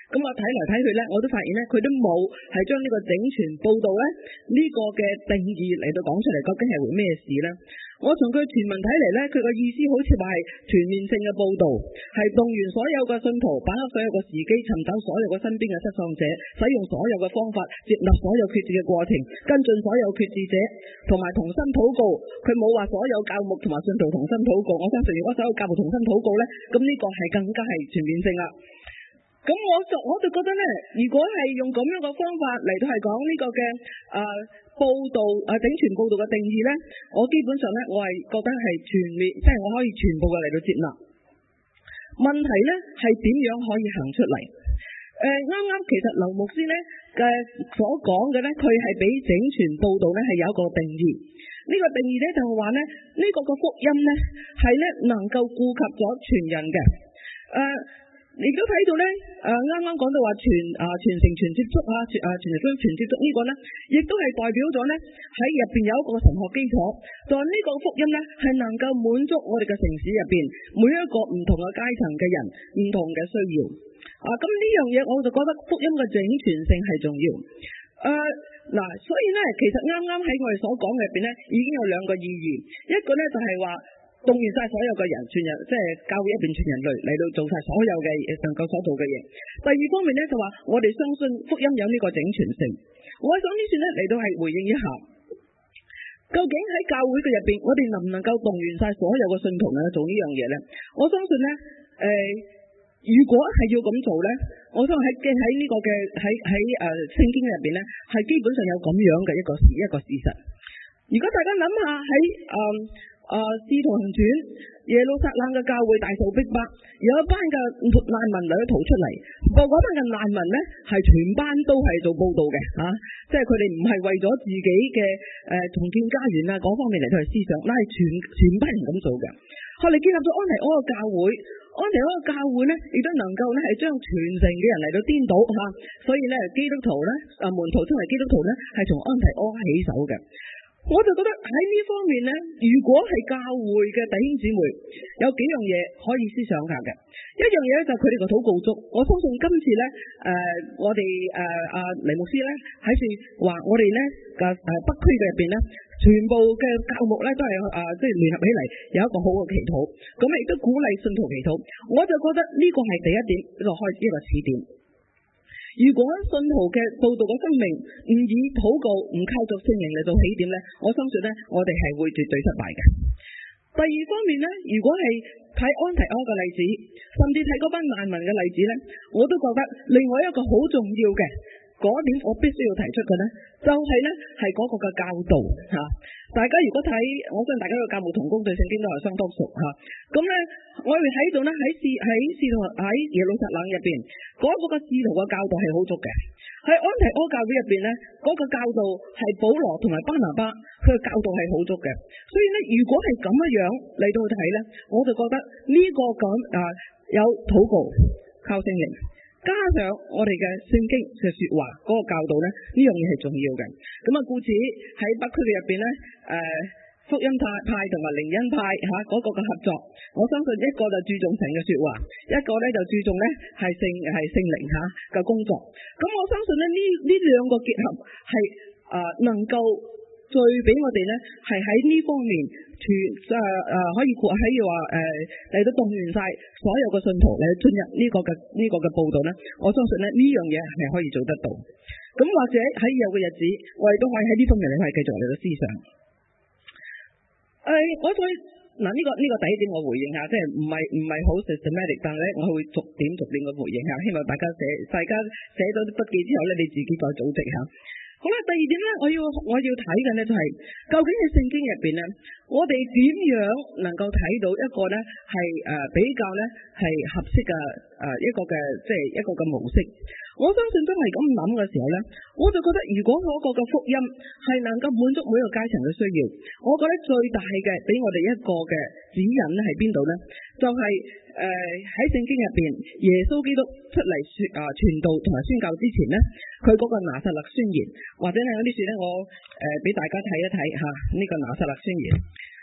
咁我睇嚟睇去咧，我都發現咧，佢都冇係將呢個整全報導咧呢個嘅定義嚟到講出嚟，究竟係回咩事咧？我從佢全文睇嚟咧，佢個意思好似話係全面性嘅報導，係動員所有嘅信徒，把握所有嘅時機，尋找所有嘅身邊嘅失喪者，使用所有嘅方法，接納所有決志嘅過程，跟進所有決志者，同埋同心禱告。佢冇話所有教牧同埋信徒同心禱告。我相信如果所有教牧同心禱告咧，咁呢個係更加係全面性啦。咁我就我就覺得咧，如果係用咁樣嘅方法嚟到係講呢個嘅誒、呃、報導誒、呃、整全報導嘅定義咧，我基本上咧我係覺得係全面，即係我可以全部嘅嚟到接納。問題咧係點樣可以行出嚟？誒啱啱其實劉牧師咧嘅所講嘅咧，佢係俾整全報導咧係有一個定義。呢、這個定義咧就係話咧，呢、這個嘅福音咧係咧能夠顧及咗全人嘅。誒、呃。你都睇到咧，誒啱啱講到話全啊全城全接觸啊，全啊全城全接觸呢個咧，亦都係代表咗咧喺入邊有一個神學基礎，就係呢個福音咧係能夠滿足我哋嘅城市入邊每一個唔同嘅階層嘅人唔同嘅需要。啊，咁呢樣嘢我就覺得福音嘅整全性係重要。誒、呃、嗱，所以咧其實啱啱喺我哋所講嘅入邊咧已經有兩個意義，一個咧就係話動員晒所有嘅人，全人即係教會一邊全人類嚟到做晒所有嘅能夠所做嘅嘢。第二方面咧就話我哋相信福音有呢個整全性。我想呢算咧嚟到係回應一下，究竟喺教會嘅入邊，我哋能唔能夠動員晒所有嘅信徒嚟做呢樣嘢咧？我相信咧，誒、呃，如果係要咁做咧，我想喺喺呢個嘅喺喺誒聖經入邊咧，係基本上有咁樣嘅一個一個事實。如果大家諗下喺誒。誒，使徒行傳耶路撒冷嘅教會大受逼迫，有一班嘅難民嚟咗逃出嚟，不過嗰班嘅難民咧係全班都係做報道嘅吓，即係佢哋唔係為咗自己嘅誒重建家園啊嗰方面嚟到去思想，嗱係全全班人咁做嘅。後嚟建立咗安提阿嘅教會，安提阿嘅教會咧亦都能夠咧係將全城嘅人嚟到顛倒吓，所以咧基督徒咧誒門徒稱為基督徒咧係從安提阿起手嘅。我就覺得喺呢方面咧，如果係教會嘅弟兄姊妹，有幾樣嘢可以思想下嘅。一樣嘢咧就係佢哋個禱告足。我相信今次咧，誒、呃、我哋誒阿黎牧師咧喺處話我哋咧嘅誒北區嘅入邊咧，全部嘅教牧咧都係誒即係聯合起嚟有一個好嘅祈禱，咁亦都鼓勵信徒祈禱。我就覺得呢個係第一點，呢個開始一個始點。如果信徒嘅報道嘅生命唔以禱告，唔靠着聖靈嚟到起點咧，我相信咧我哋係會絕對失敗嘅。第二方面咧，如果係睇安提阿嘅例子，甚至睇嗰班難民嘅例子咧，我都覺得另外一個好重要嘅嗰點，我必須要提出嘅咧，就係咧係嗰個嘅教導吓。大家如果睇，我相信大家嘅教牧同工對聖經都係相當熟吓。咁咧，我哋喺度咧喺使喺使徒喺耶路撒冷入邊，嗰、那個嘅使徒嘅教導係好足嘅。喺安提阿教會入邊咧，嗰、那個教導係保羅同埋巴拿巴，佢嘅教導係好足嘅。所以咧，如果係咁樣樣嚟到去睇咧，我就覺得呢個咁啊有禱告靠聖靈，加上我哋嘅聖經嘅說話嗰、那個教導咧，呢樣嘢係重要嘅。咁啊，故此喺北區嘅入邊咧，誒、呃、福音派派同埋靈恩派吓嗰、那個嘅合作，我相信一個就注重神嘅說話，一個咧就注重咧係聖係聖靈吓嘅工作。咁我相信咧呢呢兩個結合係誒、呃、能夠最俾我哋咧係喺呢方面全誒誒可以可以話誒嚟到動員晒所有嘅信徒嚟進入呢個嘅呢、這個嘅報道咧，我相信咧呢樣嘢係可以做得到。咁或者喺以後嘅日子，我哋都可以喺呢方面嚟係繼續嚟到思想。誒、呃，我再嗱呢個呢、這個第一點我回應下，即係唔係唔係好 systematic， 但係咧我會逐點逐點嘅回應下，希望大家寫大家寫咗啲筆記之後咧，你自己再組織下。好啦，第二點咧，我要我要睇嘅咧就係、是、究竟喺聖經入邊咧，我哋點樣能夠睇到一個咧係誒比較咧係合適嘅誒一個嘅即係一個嘅模式。我相信真係咁諗嘅時候咧，我就覺得如果嗰個嘅福音係能夠滿足每一個階層嘅需要，我覺得最大嘅俾我哋一個嘅指引咧係邊度咧？就係誒喺聖經入邊，耶穌基督出嚟說啊傳道同埋宣教之前咧，佢嗰個拿撒勒宣言，或者係嗰啲書咧，我誒俾、呃、大家睇一睇吓呢、這個拿撒勒宣言。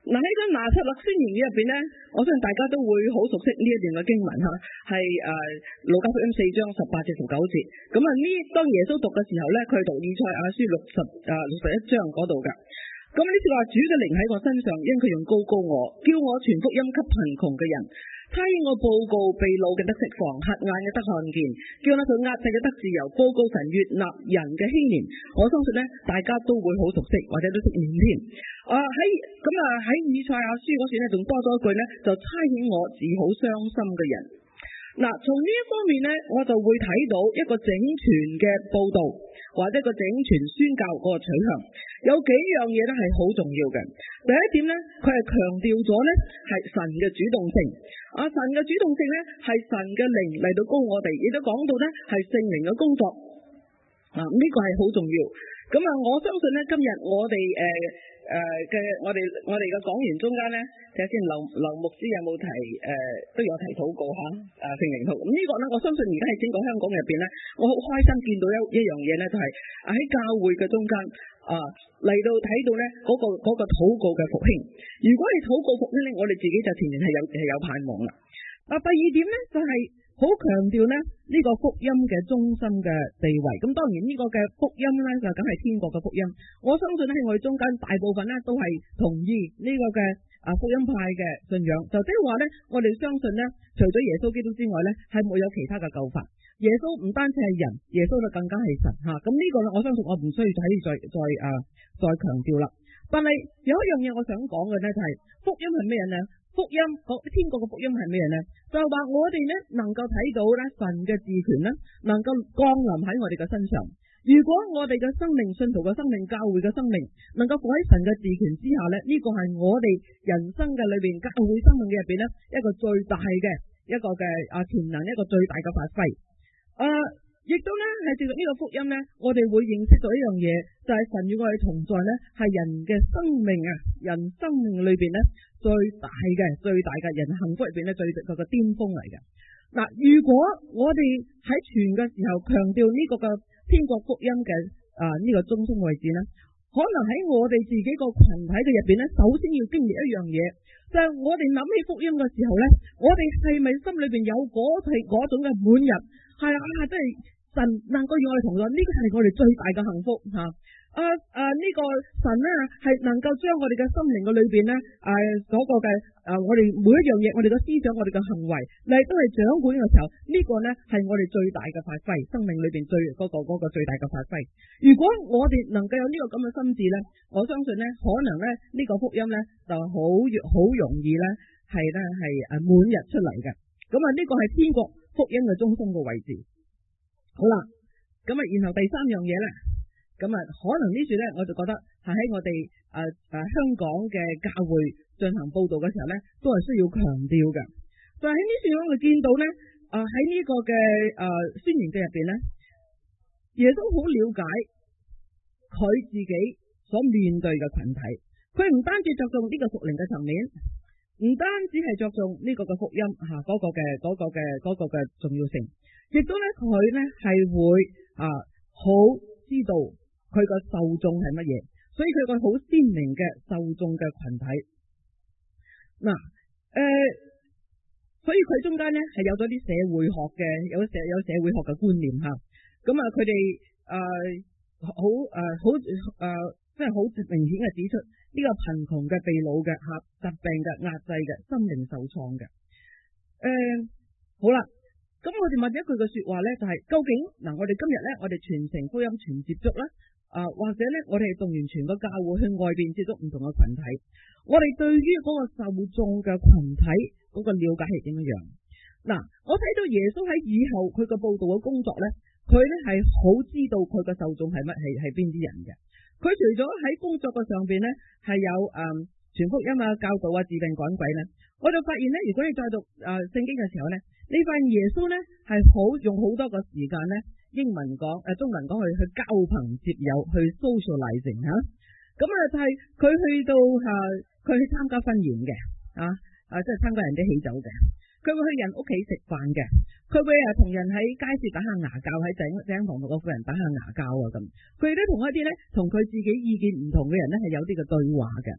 嗱喺個拿撒勒宣言入邊咧，我相信大家都會好熟悉呢一段嘅經文嚇，係誒路加福音四章十八至十九節。咁啊呢當耶穌讀嘅時候咧，佢讀以賽亞書六十誒六十一章嗰度㗎。咁呢次話主嘅靈喺我身上，因佢用高高我，叫我傳福音給貧窮嘅人。他要我報告被擄嘅得釋放，瞎眼嘅得看見，叫那佢壓制嘅得自由，報告神悅納人嘅禧年。我相信咧，大家都會好熟悉，或者都識念添。啊喺咁啊喺以賽亞書嗰時咧，仲多咗一句咧，就差遣我治好傷心嘅人。嗱，從呢一方面咧，我就會睇到一個整全嘅報導，或者一個整全宣教嗰個取向。有幾樣嘢咧係好重要嘅。第一點咧，佢係強調咗咧係神嘅主動性。啊，神嘅主動性咧係神嘅靈嚟到高我哋，亦都講到咧係聖靈嘅工作。啊，呢、這個係好重要。咁啊，我相信咧今日我哋誒。誒嘅、呃、我哋我哋嘅講員中間咧，睇下先，劉劉牧師有冇提誒、呃、都有提禱告嚇誒聖靈禱。咁、嗯這個、呢個咧，我相信而家喺整個香港入邊咧，我好開心見到一一樣嘢咧，就係喺教會嘅中間啊嚟到睇到咧嗰、那個嗰、那個禱告嘅復興。如果係禱告復興咧，我哋自己就前面係有係有盼望啦。啊，第二點咧就係、是。好強調咧呢個福音嘅中心嘅地位，咁當然呢個嘅福音咧就梗係天國嘅福音。我相信喺我哋中間大部分咧都係同意呢個嘅啊福音派嘅信仰，就即係話咧我哋相信咧除咗耶穌基督之外咧係冇有其他嘅救法。耶穌唔單止係人，耶穌就更加係神吓。咁、啊、呢個咧我相信我唔需要喺度再再啊再強調啦。但係有一樣嘢我想講嘅咧就係、是、福音係咩呢？福音天國嘅福音係咩呢？就係話我哋咧能夠睇到咧神嘅治權咧，能夠降臨喺我哋嘅身上。如果我哋嘅生命、信徒嘅生命、教會嘅生命，能夠放喺神嘅治權之下咧，呢、這個係我哋人生嘅裏邊教會生命嘅入邊咧一個最大嘅一個嘅啊潛能，一個最大嘅發揮。啊，亦都咧係藉住呢個福音咧，我哋會認識到一樣嘢，就係、是、神與我哋同在咧，係人嘅生命啊，人生命裏邊咧。最大嘅、最大嘅人幸福入邊咧，最個個巔峰嚟嘅。嗱，如果我哋喺傳嘅時候強調呢個嘅天國福音嘅啊呢個中心位置咧，可能喺我哋自己個群體嘅入邊咧，首先要經歷一樣嘢，就係、是、我哋諗起福音嘅時候咧，我哋係咪心裏邊有嗰係嗰種嘅滿溢？係啊，即係神能夠與我哋同在，呢、這個係我哋最大嘅幸福吓。啊啊！呢、這個神咧係能夠將我哋嘅心靈嘅裏邊咧，誒、啊、嗰、那個嘅誒、啊，我哋每一樣嘢，我哋嘅思想，我哋嘅行為，嚟都係掌管嘅時候，這個、呢個咧係我哋最大嘅發揮，生命裏邊最嗰、那個嗰、那個最大嘅發揮。如果我哋能夠有呢個咁嘅心智咧，我相信咧，可能咧呢、這個福音咧就好好容易咧係咧係誒滿溢出嚟嘅。咁啊，呢個係天國福音嘅中心嘅位置。好啦，咁啊，然後第三樣嘢咧。咁啊，可能呢處咧，我就覺得係喺我哋誒誒香港嘅教會進行報道嘅時候咧，都係需要強調嘅。就喺呢處我哋見到咧，啊喺呢個嘅誒宣言嘅入邊咧，耶穌好了解佢自己所面對嘅群體，佢唔單止着重呢個屬靈嘅層面，唔單止係着重呢個嘅福音吓嗰個嘅嗰個嘅嗰個嘅重要性，亦都咧佢咧係會啊好知道。佢個受眾係乜嘢？所以佢個好鮮明嘅受眾嘅群體。嗱，誒，所以佢中間咧係有咗啲社會學嘅，有社有社會學嘅觀念吓。咁啊，佢哋誒好誒好誒，即係好明顯嘅指出呢個貧窮嘅、被擄嘅、吓疾病嘅、壓制嘅、心靈受創嘅。誒，好啦，咁我哋問一句嘅說話咧，就係、是、究竟嗱，我哋今日咧，我哋傳承福音、傳接觸咧。啊，或者咧，我哋係動員全個教會去外邊接觸唔同嘅群體，我哋對於嗰個受眾嘅群體嗰個了解係點樣樣？嗱，我睇到耶穌喺以後佢個報道嘅工作咧，佢咧係好知道佢嘅受眾係乜，係係邊啲人嘅。佢除咗喺工作嘅上邊咧係有誒傳福音啊、教導啊、治病趕鬼咧，我就發現咧，如果你再讀誒聖經嘅時候咧，你發現耶穌咧係好用好多個時間咧。英文講誒，中文講去去交朋接友，去 socializing 吓，咁啊就係佢去到吓，佢、啊、去參加婚宴嘅，啊啊即係參加人哋喜酒嘅，佢會去人屋企食飯嘅，佢會啊同人喺街市打下牙鉸，喺井井旁同個婦人打下牙鉸啊咁，佢都同一啲咧同佢自己意見唔同嘅人咧係有啲嘅對話嘅。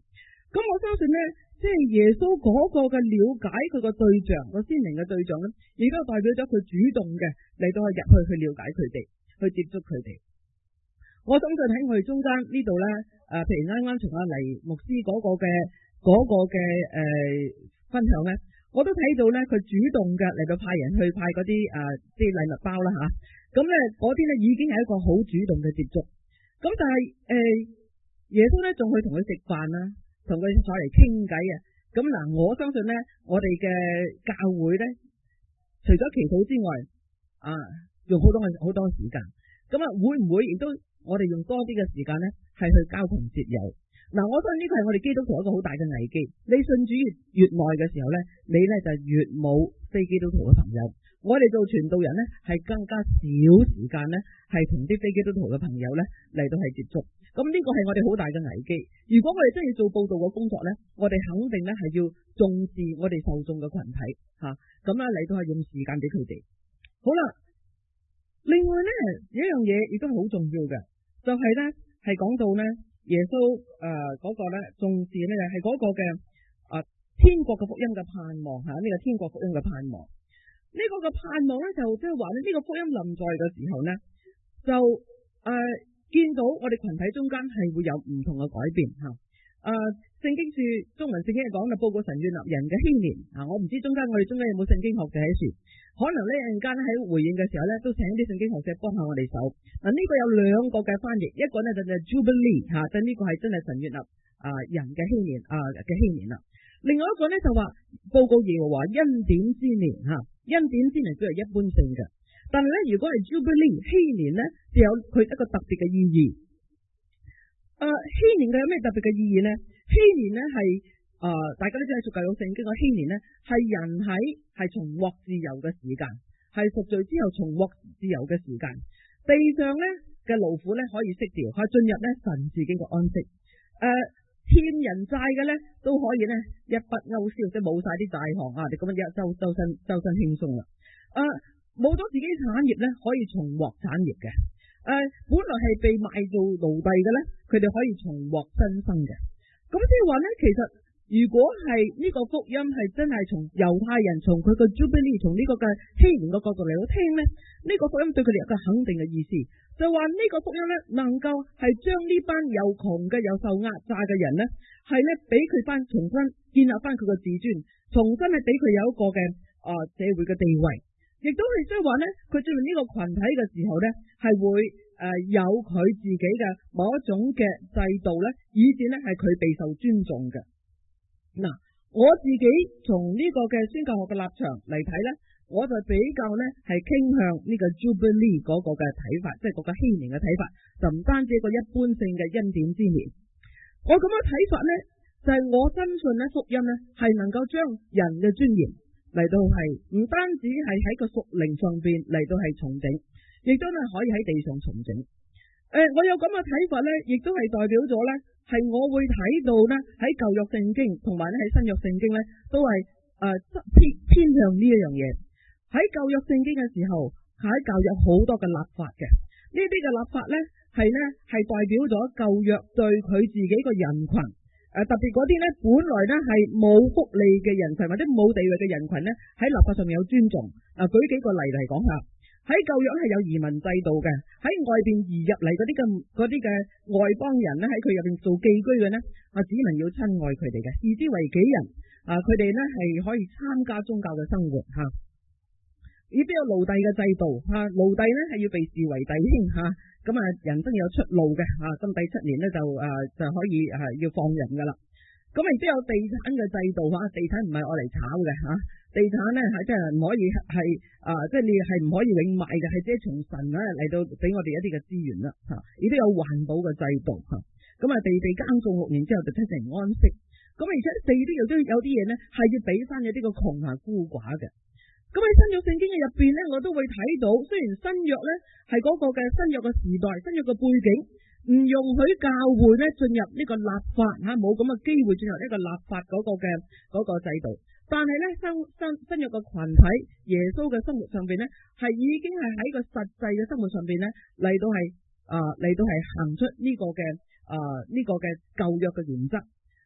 咁我相信咧，即係耶穌嗰個嘅了解佢個對象，個先靈嘅對象咧，亦都代表咗佢主動嘅嚟到去入去去了解佢哋，去接觸佢哋。我相信喺我哋中間呢度咧，誒、呃，譬如啱啱從阿黎牧師嗰個嘅嗰、嗰個嘅誒、呃、分享咧，我都睇到咧，佢主動嘅嚟到派人去派嗰啲誒啲禮物包啦吓，咁咧嗰啲咧已經係一個好主動嘅接觸。咁但係誒、呃、耶穌咧仲去同佢食飯啦，同佢坐嚟傾偈啊。咁嗱，我相信咧，我哋嘅教會咧，除咗祈禱之外，啊，用好多嘅好多嘅時間，咁啊，會唔會亦都我哋用多啲嘅時間咧，係去交朋結友？嗱，我相信呢個係我哋基督徒一個好大嘅危機。你信主越越耐嘅時候咧，你咧就越冇非基督徒嘅朋友。我哋做傳道人咧，係更加少時間咧，係同啲非基督徒嘅朋友咧嚟到係接觸。咁呢個係我哋好大嘅危機。如果我哋真係要做報道嘅工作咧，我哋肯定咧係要重視我哋受眾嘅群體吓，咁啊嚟到係用時間俾佢哋。好啦，另外咧有一樣嘢亦都係好重要嘅，就係咧係講到咧耶穌誒嗰個咧重視咧係嗰個嘅啊天國嘅福音嘅盼望吓，呢個天國福音嘅盼望。呢個嘅盼望咧就即係話咧呢個福音臨在嘅時候咧就誒。見到我哋群體中間係會有唔同嘅改變吓，誒、啊，聖經書中文聖經係講啦，報告神悅納人嘅禧年啊，我唔知中間我哋中間有冇聖經學者喺處，可能呢陣間喺回應嘅時候咧，都請啲聖經學者幫下我哋手。嗱、啊，呢、這個有兩個嘅翻譯，一個呢就係 Jubilee 吓、啊，即係呢個係真係神悅納啊人嘅禧年啊嘅禧年啦。另外一個呢就話報告耶和華恩典之年吓，恩典之年都係一般性嘅。但係咧，如果係 Jubilee 禧年咧，就有佢一個特別嘅意義。誒、呃，禧年嘅有咩特別嘅意義咧？禧年咧係誒，大家都知係屬舊約聖經嘅禧年咧，係人喺係重獲自由嘅時間，係贖罪之後重獲自由嘅時間。地上咧嘅勞苦咧可以息掉，可以進入咧神自己嘅安息。誒、呃，欠人債嘅咧都可以咧一筆勾銷，即係冇晒啲債項啊！你咁樣一周周身周身輕鬆啦。誒、呃。冇咗自己產業咧，可以重獲產業嘅。誒、呃，本來係被賣做奴隸嘅咧，佢哋可以重獲新生嘅。咁即係話咧，其實如果係呢個福音係真係從猶太人從佢個 Jubilee 從呢個嘅禧年嘅角度嚟到聽咧，呢、這個福音對佢哋有個肯定嘅意思，就話呢個福音咧能夠係將呢班又窮嘅又受壓榨嘅人咧，係咧俾佢翻重新建立翻佢嘅自尊，重新係俾佢有一個嘅啊、呃、社會嘅地位。亦都係即係話咧，佢進入呢個群體嘅時候咧，係會誒、呃、有佢自己嘅某一種嘅制度咧，以至咧係佢備受尊重嘅。嗱，我自己從呢個嘅宣教學嘅立場嚟睇咧，我就比較咧係傾向呢個 Jubilee 嗰個嘅睇法，即係嗰個禧年嘅睇法，就唔單止一個一般性嘅恩典之年。我咁樣睇法咧，就係、是、我深信咧福音咧係能夠將人嘅尊嚴嚟到係唔單止係喺個屬靈上邊嚟到係重整，亦都係可以喺地上重整。誒、呃，我有咁嘅睇法咧，亦都係代表咗咧，係我會睇到咧喺舊約聖經同埋咧喺新約聖經咧，都係誒偏偏向呢一樣嘢。喺舊約聖經嘅時候，喺舊約好多嘅立法嘅，呢啲嘅立法咧係咧係代表咗舊約對佢自己個人群。誒、呃，特別嗰啲咧，本來咧係冇福利嘅人群或者冇地位嘅人群咧，喺立法上面有尊重。嗱、呃，舉幾個例嚟講下，喺舊約係有移民制度嘅，喺外邊移入嚟嗰啲嘅嗰啲嘅外邦人咧，喺佢入邊做寄居嘅咧，啊，子民要親愛佢哋嘅，視之為己人。啊，佢哋咧係可以參加宗教嘅生活吓。亦都有奴隸嘅制度吓，奴隸咧係要被視為弟兄吓。咁啊，人生有出路嘅吓，咁、啊、第七年咧就誒、啊、就可以係、啊、要放人噶啦。咁亦都有地產嘅制度吓、啊，地產唔係我嚟炒嘅吓、啊，地產咧係即係唔可以係啊，即係你係唔可以永賣嘅，係即係從神咧嚟到俾我哋一啲嘅資源啦吓。亦、啊、都有環保嘅制度吓，咁啊地地耕種六年之後就出成安息。咁而且地都有啲有啲嘢咧係要俾翻有啲個窮啊孤寡嘅。咁喺新約聖經嘅入邊咧，我都會睇到，雖然新約咧係嗰個嘅新約嘅時代、新約嘅背景，唔容許教會咧進入呢個立法吓，冇咁嘅機會進入呢個立法嗰個嘅嗰個制度。但係咧新新新約嘅群體，耶穌嘅生活上邊咧，係已經係喺個實際嘅生活上邊咧嚟到係啊嚟到係行出呢個嘅啊呢個嘅舊約嘅原則。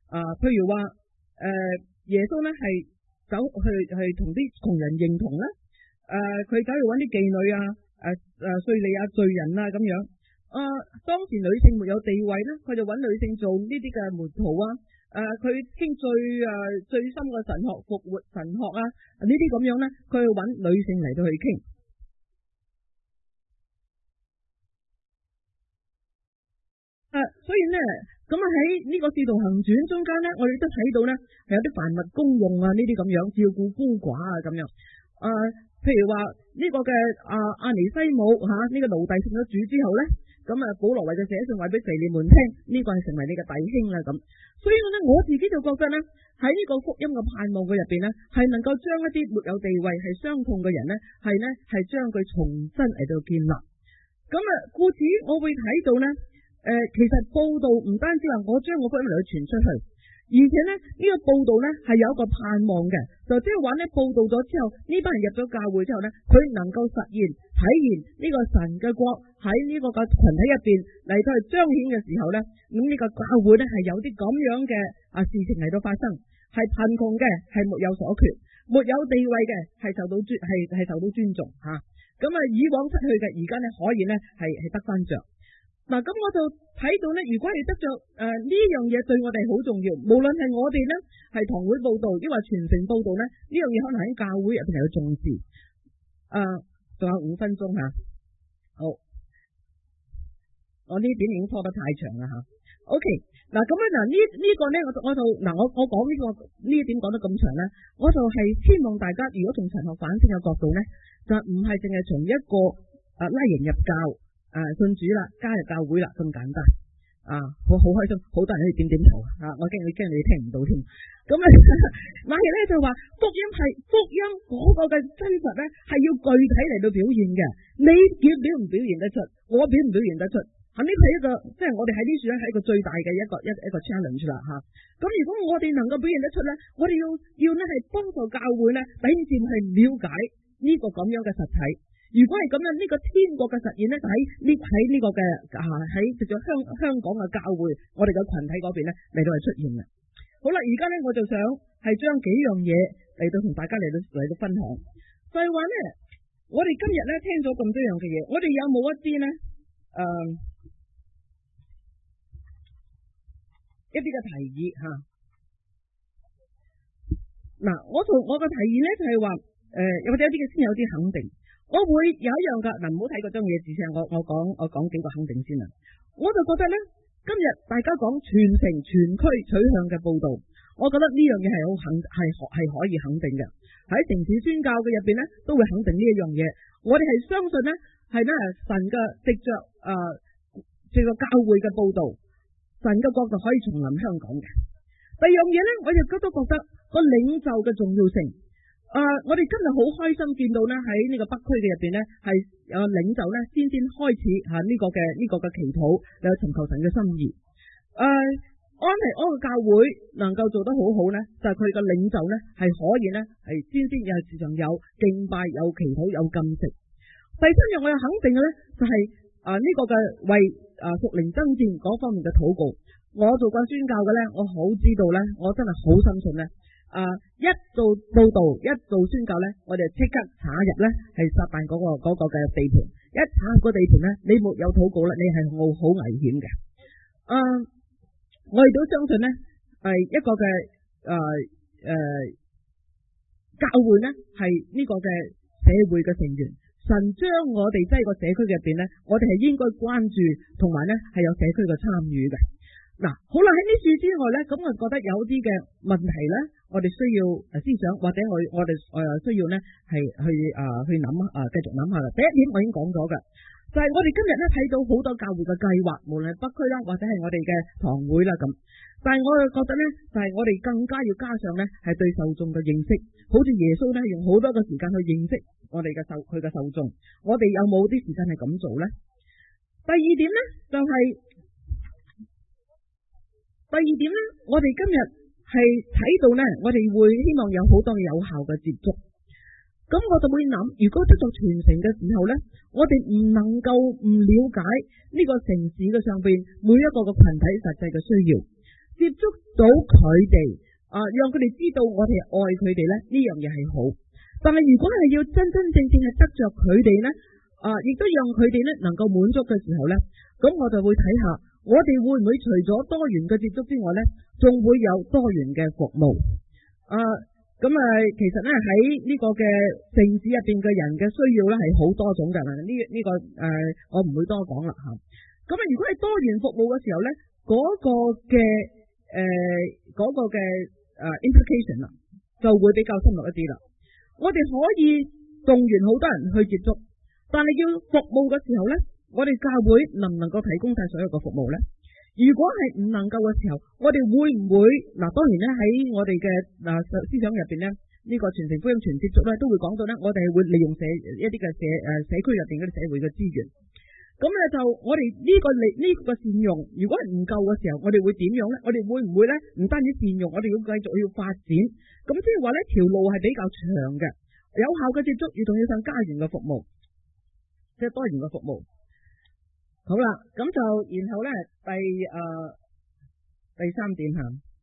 啊，譬如話誒、呃、耶穌咧係走去去同啲窮人認同啦，誒佢走去揾啲妓女啊，誒誒稅吏啊罪人啊咁樣，啊當時女性沒有地位咧，佢就揾女性做呢啲嘅門徒啊，誒佢傾最誒、呃、最深嘅神學復活神學啊呢啲咁樣咧，佢去揾女性嚟到去傾。誒、啊，所以咧，咁啊喺呢個使徒行傳中間咧，我哋都睇到咧係有啲凡物公用啊，呢啲咁樣照顧孤寡啊咁樣。誒、啊，譬如話呢個嘅阿阿尼西姆吓呢、啊這個奴隸信咗主之後咧，咁啊保羅為佢寫信話俾腓利門聽，呢、這個係成為你嘅弟兄啦咁。所以咧，我自己就覺得咧喺呢個福音嘅盼望嘅入邊咧，係能夠將一啲沒有地位係傷痛嘅人咧，係咧係將佢重新嚟到建立。咁啊，故此我會睇到咧。誒、呃，其實報道唔單止話我將個福音嚟去傳出去，而且咧呢、這個報道咧係有一個盼望嘅，就即係話咧報道咗之後，呢班人入咗教會之後咧，佢能夠實現體現呢個神嘅國喺呢個嘅群體入邊嚟到去彰顯嘅時候咧，咁、這、呢個教會咧係有啲咁樣嘅啊事情嚟到發生，係貧窮嘅係沒有所缺，沒有地位嘅係受到尊係係受到尊重吓，咁啊以往失去嘅而家咧可以咧係係得翻着。嗱，咁我就睇到咧，如果係得着誒呢樣嘢對我哋好重要，無論係我哋咧係堂會報道，抑或全城報道咧，呢樣嘢可能喺教會入邊嚟到重視。誒、呃，仲有五分鐘吓，好，我呢點已經拖得太長啦吓。OK， 嗱咁咧嗱呢呢個咧我我就嗱我我講呢個呢一點講得咁長咧，我就係希望大家如果從神學反省嘅角度咧，就唔係淨係從一個誒拉人入教。啊，信主啦，加入教會啦，咁簡單啊，好好開心，好多人喺度點點頭啊，我驚你驚你聽唔到添。咁咧，但係咧就話福音係福音嗰個嘅真實咧，係要具體嚟到表現嘅。你表表唔表現得出，我表唔表現得出，咁呢係一個即係我哋喺呢處咧係一個最大嘅一個一一個 challenge 啦吓。咁、啊、如果我哋能夠表現得出咧，我哋要要咧係幫助教會咧，第一漸係了解呢個咁樣嘅實體。如果係咁樣，呢、這個天國嘅實現咧，就喺呢喺呢個嘅啊喺直咗香香港嘅教會，我哋嘅群體嗰邊咧嚟到係出現嘅。好啦，而家咧我就想係將幾樣嘢嚟到同大家嚟到嚟到分享，就係話咧，我哋今日咧聽咗咁多樣嘅嘢，我哋有冇一啲咧誒一啲嘅提議吓？嗱、啊，我同我嘅提議咧就係話誒，或者有啲嘅先有啲肯定。我會有一樣噶，嗱唔好睇嗰張嘢字先，我我講我講幾個肯定先啦。我就覺得咧，今日大家講全城全區取向嘅報道，我覺得呢樣嘢係好肯係係可以肯定嘅。喺城市宣教嘅入邊咧，都會肯定呢一樣嘢。我哋係相信咧，係咧神嘅藉着誒藉着教會嘅報道，神嘅國就可以重臨香港嘅。第二樣嘢咧，我亦都都覺得個領袖嘅重要性。誒、呃，我哋今日好開心見到咧，喺呢個北區嘅入邊咧，係有領袖咧先先開始吓呢、啊這個嘅呢、這個嘅祈禱，有尋求神嘅心意。誒、呃，安提阿嘅教會能夠做得好好咧，就係佢嘅領袖咧係可以咧係先先有時常有敬拜、有祈禱、有禁食。第三樣我又肯定嘅咧，就係誒呢個嘅為誒屬靈爭戰嗰方面嘅禱告。我做過宣教嘅咧，我好知道咧，我真係好深信咧。啊！一做報道，一做宣教咧，我哋即刻查入咧係撒旦嗰個嗰個嘅地盤。一查入個地盤咧，你沒有禱告咧，你係好好危險嘅。啊！我亦都相信咧，係一個嘅誒誒教會咧，係呢個嘅社會嘅成員。神將我哋擠個社區入邊咧，我哋係應該關注，同埋咧係有社區嘅參與嘅。嗱，好啦，喺呢處之外咧，咁我覺得有啲嘅問題咧，我哋需要誒思想，或者我我哋誒需要咧係去啊去諗啊，繼續諗下啦。第一點我已經講咗嘅，就係、是、我哋今日咧睇到好多教會嘅計劃，無論係北區啦，或者係我哋嘅堂會啦咁。但係我又覺得咧，就係、是、我哋更加要加上咧係對受眾嘅認識，好似耶穌咧用好多嘅時間去認識我哋嘅受佢嘅受眾，我哋有冇啲時間係咁做咧？第二點咧就係、是。第二點咧，我哋今日係睇到咧，我哋會希望有好多有效嘅接觸。咁我就會諗，如果得到傳承嘅時候咧，我哋唔能夠唔了解呢個城市嘅上邊每一個嘅群體實際嘅需要。 接觸到佢哋啊，讓佢哋知道我哋愛佢哋咧，呢樣嘢係好。但係如果係要真真正正係得着佢哋咧，啊，亦都讓佢哋咧能夠滿足嘅時候咧，咁我就會睇下，我哋會唔會除咗多元嘅接觸之外咧，仲會有多元嘅服務啊？咁啊，其實咧喺呢個嘅城市入邊嘅人嘅需要咧係好多種㗎。呢呢個誒、呃，我唔會多講啦嚇。咁啊，如果係多元服務嘅時候咧，嗰、那個嘅誒嗰個嘅誒 implication 啊，就會比較深入一啲啦。我哋可以動員好多人去接觸，但係要服務嘅時候咧，我哋教會能唔能夠提供晒所有嘅服務咧？如果係唔能夠嘅時候，我哋會唔會嗱？當然咧喺我哋嘅嗱思想入邊咧，呢、這個傳承福音全接觸咧，都會講到咧，我哋係會利用社一啲嘅社誒社區入邊嗰啲社會嘅資源。咁咧就我哋呢個利呢個善用，如果係唔夠嘅時候，我哋會點樣咧？我哋會唔會咧？唔單止善用，我哋要繼續要發展。咁即係話呢條路係比較長嘅，有效嘅接觸，要仲要上家園嘅服務，即係多元嘅服務。好啦，咁就然後咧第誒、呃、第三點吓，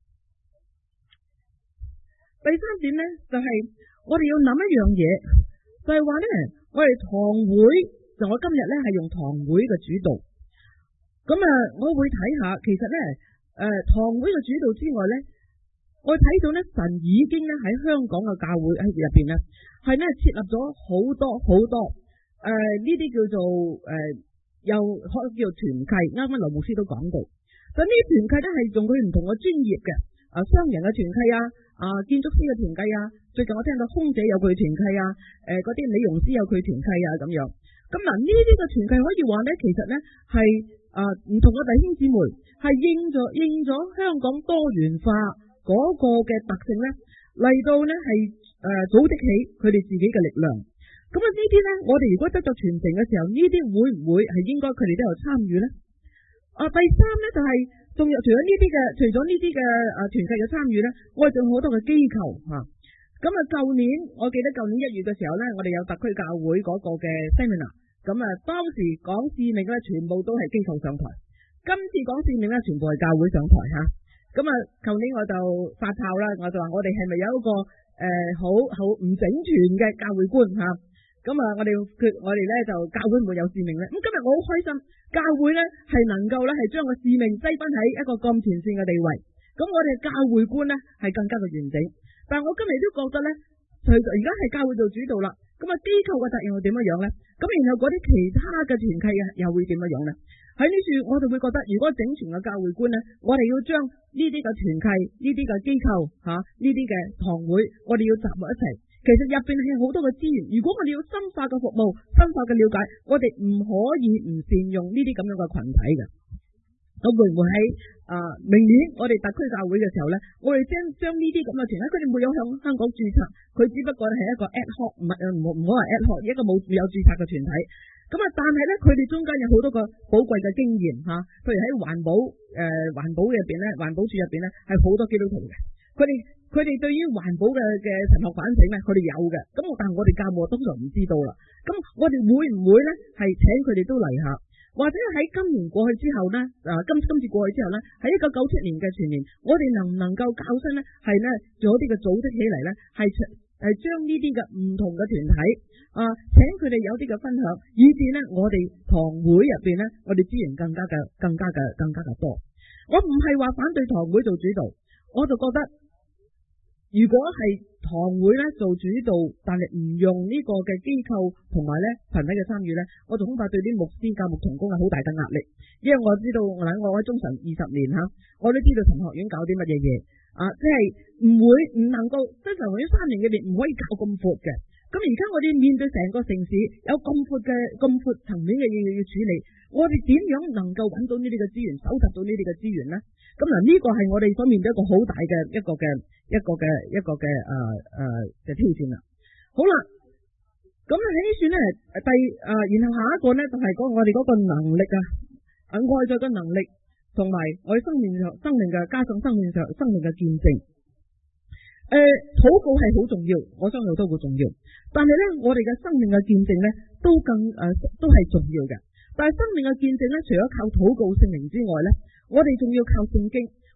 第三點咧就係、是、我哋要諗一樣嘢，就係話咧我哋堂會。就我今日咧係用堂會嘅主導，咁啊，我會睇下，其實咧，誒、呃，堂會嘅主導之外咧，我睇到咧，神已經咧喺香港嘅教會喺入邊咧，係咧設立咗好多好多誒呢啲叫做誒、呃、又可叫做團契，啱啱劉牧師都講到，咁呢啲團契咧係用佢唔同嘅專業嘅，啊商人嘅團契啊，啊建築師嘅團契啊，最近我聽到空姐有佢團契啊，誒嗰啲美容師有佢團契啊咁樣。咁嗱，呢啲嘅團契可以話咧，其實咧係啊唔同嘅弟兄姊妹係應咗應咗香港多元化嗰個嘅特性咧，嚟到咧係誒組織起佢哋自己嘅力量。咁啊呢啲咧，我哋如果得到傳承嘅時候，呢啲會唔會係應該佢哋都有參與咧？啊第三咧就係仲有除咗呢啲嘅，除咗呢啲嘅啊團契嘅參與咧，我哋仲有好多嘅機構嚇。咁啊，舊年我記得舊年一月嘅時候咧，我哋有特區教會嗰個嘅 seminar。咁啊，當時講使命咧，全部都係機構上台。今次講使命咧，全部係教會上台吓。咁啊，舊年我就發炮啦，我就話我哋係咪有一個誒好好唔整全嘅教會觀吓？咁啊，我哋佢我哋咧就教會唔會有使命咧。咁今日我好開心，教會咧係能夠咧係將個使命擠翻喺一個咁前線嘅地位。咁我哋教會觀咧係更加嘅完整。但係我今日都覺得咧，隨而家係教會做主導啦。咁啊，機構嘅責任會點樣樣咧？咁然後嗰啲其他嘅團契啊，又會點樣樣咧？喺呢處我哋會覺得，如果整全嘅教會觀咧，我哋要將呢啲嘅團契、呢啲嘅機構吓、呢啲嘅堂會，我哋要集合一齊。其實入邊係好多嘅資源，如果我哋要深化嘅服務、深化嘅了解，我哋唔可以唔善用呢啲咁樣嘅群體嘅。咁會唔會喺啊、呃、明年我哋特區教會嘅時候咧，我哋將將呢啲咁嘅團體，佢哋沒有向香港註冊，佢只不過係一個 ad hoc，唔係唔唔好話 ad hoc，一個冇有註冊嘅團體。咁啊，但係咧，佢哋中間有好多個寶貴嘅經驗吓，譬如喺環保誒環、呃、保入邊咧，環保署入邊咧係好多基督徒嘅，佢哋佢哋對於環保嘅嘅神學反省咧，佢哋有嘅。咁但係我哋教務通常唔知道啦。咁我哋會唔會咧係請佢哋都嚟下？或者喺今年過去之後咧，啊今今次過去之後咧，喺一九九七年嘅全年，我哋能唔能夠教出咧係咧做一啲嘅組織起嚟咧，係係將呢啲嘅唔同嘅團體啊，請佢哋有啲嘅分享，以至咧我哋堂會入邊咧，我哋資源更加嘅更加嘅更加嘅多。我唔係話反對堂會做主導，我就覺得如果係堂會咧做主導，但係唔用呢個嘅機構同埋咧群體嘅參與咧，我就恐怕對啲牧師教牧同工係好大嘅壓力。因為我知道我喺我喺中神二十年吓，我都知道神學院搞啲乜嘢嘢啊，即係唔會唔能夠即係神學院三年裏邊唔可以搞咁闊嘅。咁而家我哋面對成個城市有咁闊嘅咁闊層面嘅嘢要處理，我哋點樣能夠揾到呢啲嘅資源，搜集到呢啲嘅資源咧？咁嗱，呢個係我哋所面對一個好大嘅一個嘅一個嘅一個嘅誒誒嘅挑戰啦。好啦，咁喺呢處咧第誒、呃，然後下一個咧就係、是、講我哋嗰個能力啊，外在嘅能力同埋我哋生命上生命嘅加上生命上生命嘅見證。誒、呃，禱告係好重要，我相信都好重要。但係咧，我哋嘅生命嘅見證咧，都更誒、呃、都係重要嘅。但係生命嘅見證咧，除咗靠禱告聖靈之外咧，我哋仲要靠聖經，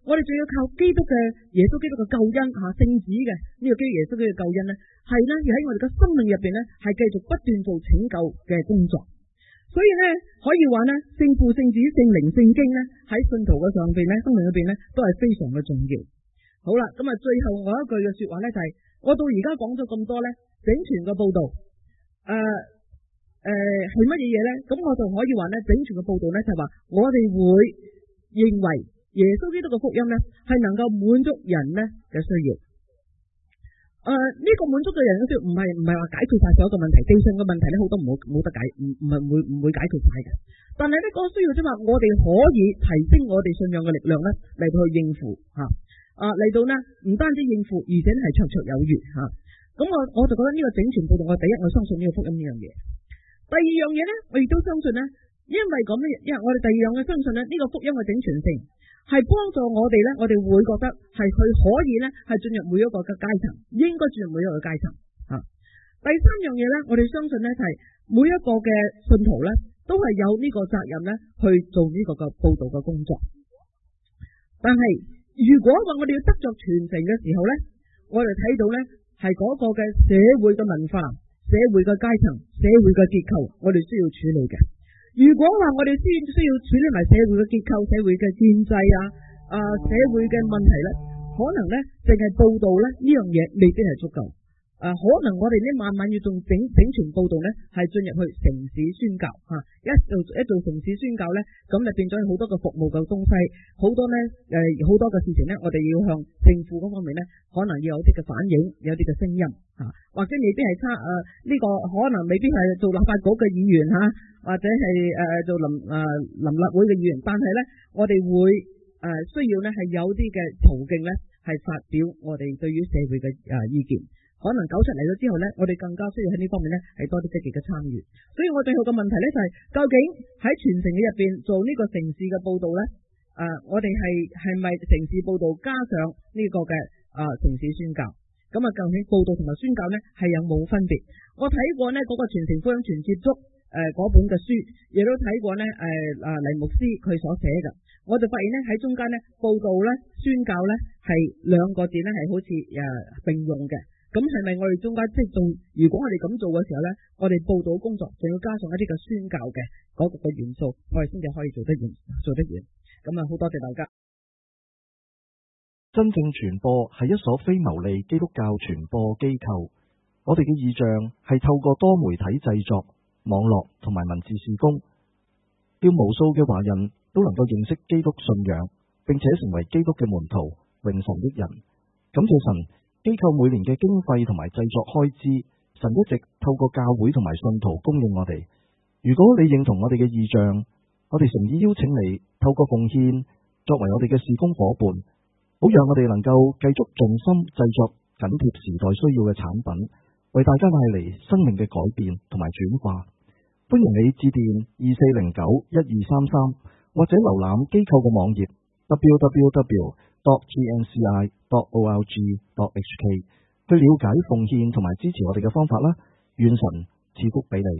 我哋仲要靠基督嘅耶穌基督嘅救恩吓，聖子嘅呢個基督耶穌基督嘅救恩咧，係咧要喺我哋嘅生命入邊咧，係繼續不斷做拯救嘅工作。所以咧可以話咧，聖父、聖子、聖靈、聖經咧喺信徒嘅上邊咧，生命裏邊咧都係非常嘅重要。好啦，咁啊最後我一句嘅說話咧就係、是，我到而家講咗咁多咧，整全嘅報道，誒誒係乜嘢嘢咧？咁我就可以話咧，整全嘅報道咧就係話，我哋會認為耶穌基督嘅福音咧係能夠滿足人咧嘅需要。誒，呢個滿足嘅人嘅需要唔係唔係話解決晒所有嘅問題，地上嘅問題咧好多唔好冇得解，唔唔係唔會唔會解決晒嘅。但係呢個需要即係話，我哋可以提升我哋信仰嘅力量咧嚟到去應付吓，啊嚟到呢唔單止應付，而且係綽綽有餘吓。咁我我就覺得呢個整全報道，我第一我相信呢個福音呢樣嘢。第二樣嘢咧，我亦都相信咧，因為咁咧，因為我哋第二樣嘅相信咧，呢個福音嘅整全性。係幫助我哋咧，我哋會覺得係佢可以咧，係進入每一個嘅階層，應該進入每一個階層啊。第三樣嘢咧，我哋相信咧就係每一個嘅信徒咧，都係有呢個責任咧去做呢個嘅報道嘅工作。但係如果話我哋要得着傳承嘅時候咧，我哋睇到咧係嗰個嘅社會嘅文化、社會嘅階層、社會嘅結構，我哋需要處理嘅。如果話我哋先需要處理埋社會嘅結構、社會嘅建制啊、啊社會嘅問題咧，可能咧淨係報道咧呢樣嘢未必係足夠。啊，可能我哋咧慢慢要仲整整全報道咧，係進入去城市宣教吓、啊，一做一做城市宣教咧，咁就變咗好多嘅服務嘅東西，好多咧誒好多嘅事情咧，我哋要向政府嗰方面咧，可能要有啲嘅反映，有啲嘅聲音吓、啊，或者未必係差誒呢個可能未必係做立法局嘅議員吓、啊，或者係誒、呃、做臨誒臨立會嘅議員，但係咧我哋會誒、呃、需要咧係有啲嘅途徑咧係發表我哋對於社會嘅誒、呃、意見。可能九七嚟咗之後咧，我哋更加需要喺呢方面咧係多啲積極嘅參與。所以我最後嘅問題咧就係、是，究竟喺傳承嘅入邊做呢個城市嘅報道咧，誒、呃，我哋係係咪城市報道加上呢個嘅誒、呃、城市宣教？咁啊，究竟報道同埋宣教咧係有冇分別？我睇過呢嗰、那個傳承福音全接觸誒嗰本嘅書，亦都睇過呢誒誒黎牧師佢所寫嘅，我就發現咧喺中間咧報道咧宣教咧係兩個字咧係好似誒並用嘅。咁係咪我哋中間即係做？如果我哋咁做嘅時候咧，我哋報道工作仲要加上一啲嘅宣教嘅嗰個嘅元素，我哋先至可以做得完，做得完。咁啊，好多謝大家。 真正傳播係一所非牟利基督教傳播機構，我哋嘅意象係透過多媒體製作、網絡同埋文字事工，叫無數嘅華人都能夠認識基督信仰，並且成為基督嘅門徒，榮神益人。感謝神。機構每年嘅經費同埋製作開支，神一直透過教會同埋信徒供應我哋。如果你認同我哋嘅意象，我哋誠意邀請你透過奉獻作為我哋嘅事工伙伴，好讓我哋能夠繼續盡心製作緊貼時代需要嘅產品，為大家帶嚟生命嘅改變同埋轉化。歡迎你致電二四零九一二三三，或者瀏覽機構嘅網頁 double-u double-u double-u dot g n c i dot org dot h k 去了解奉獻同埋支持我哋嘅方法啦。願神賜福俾你。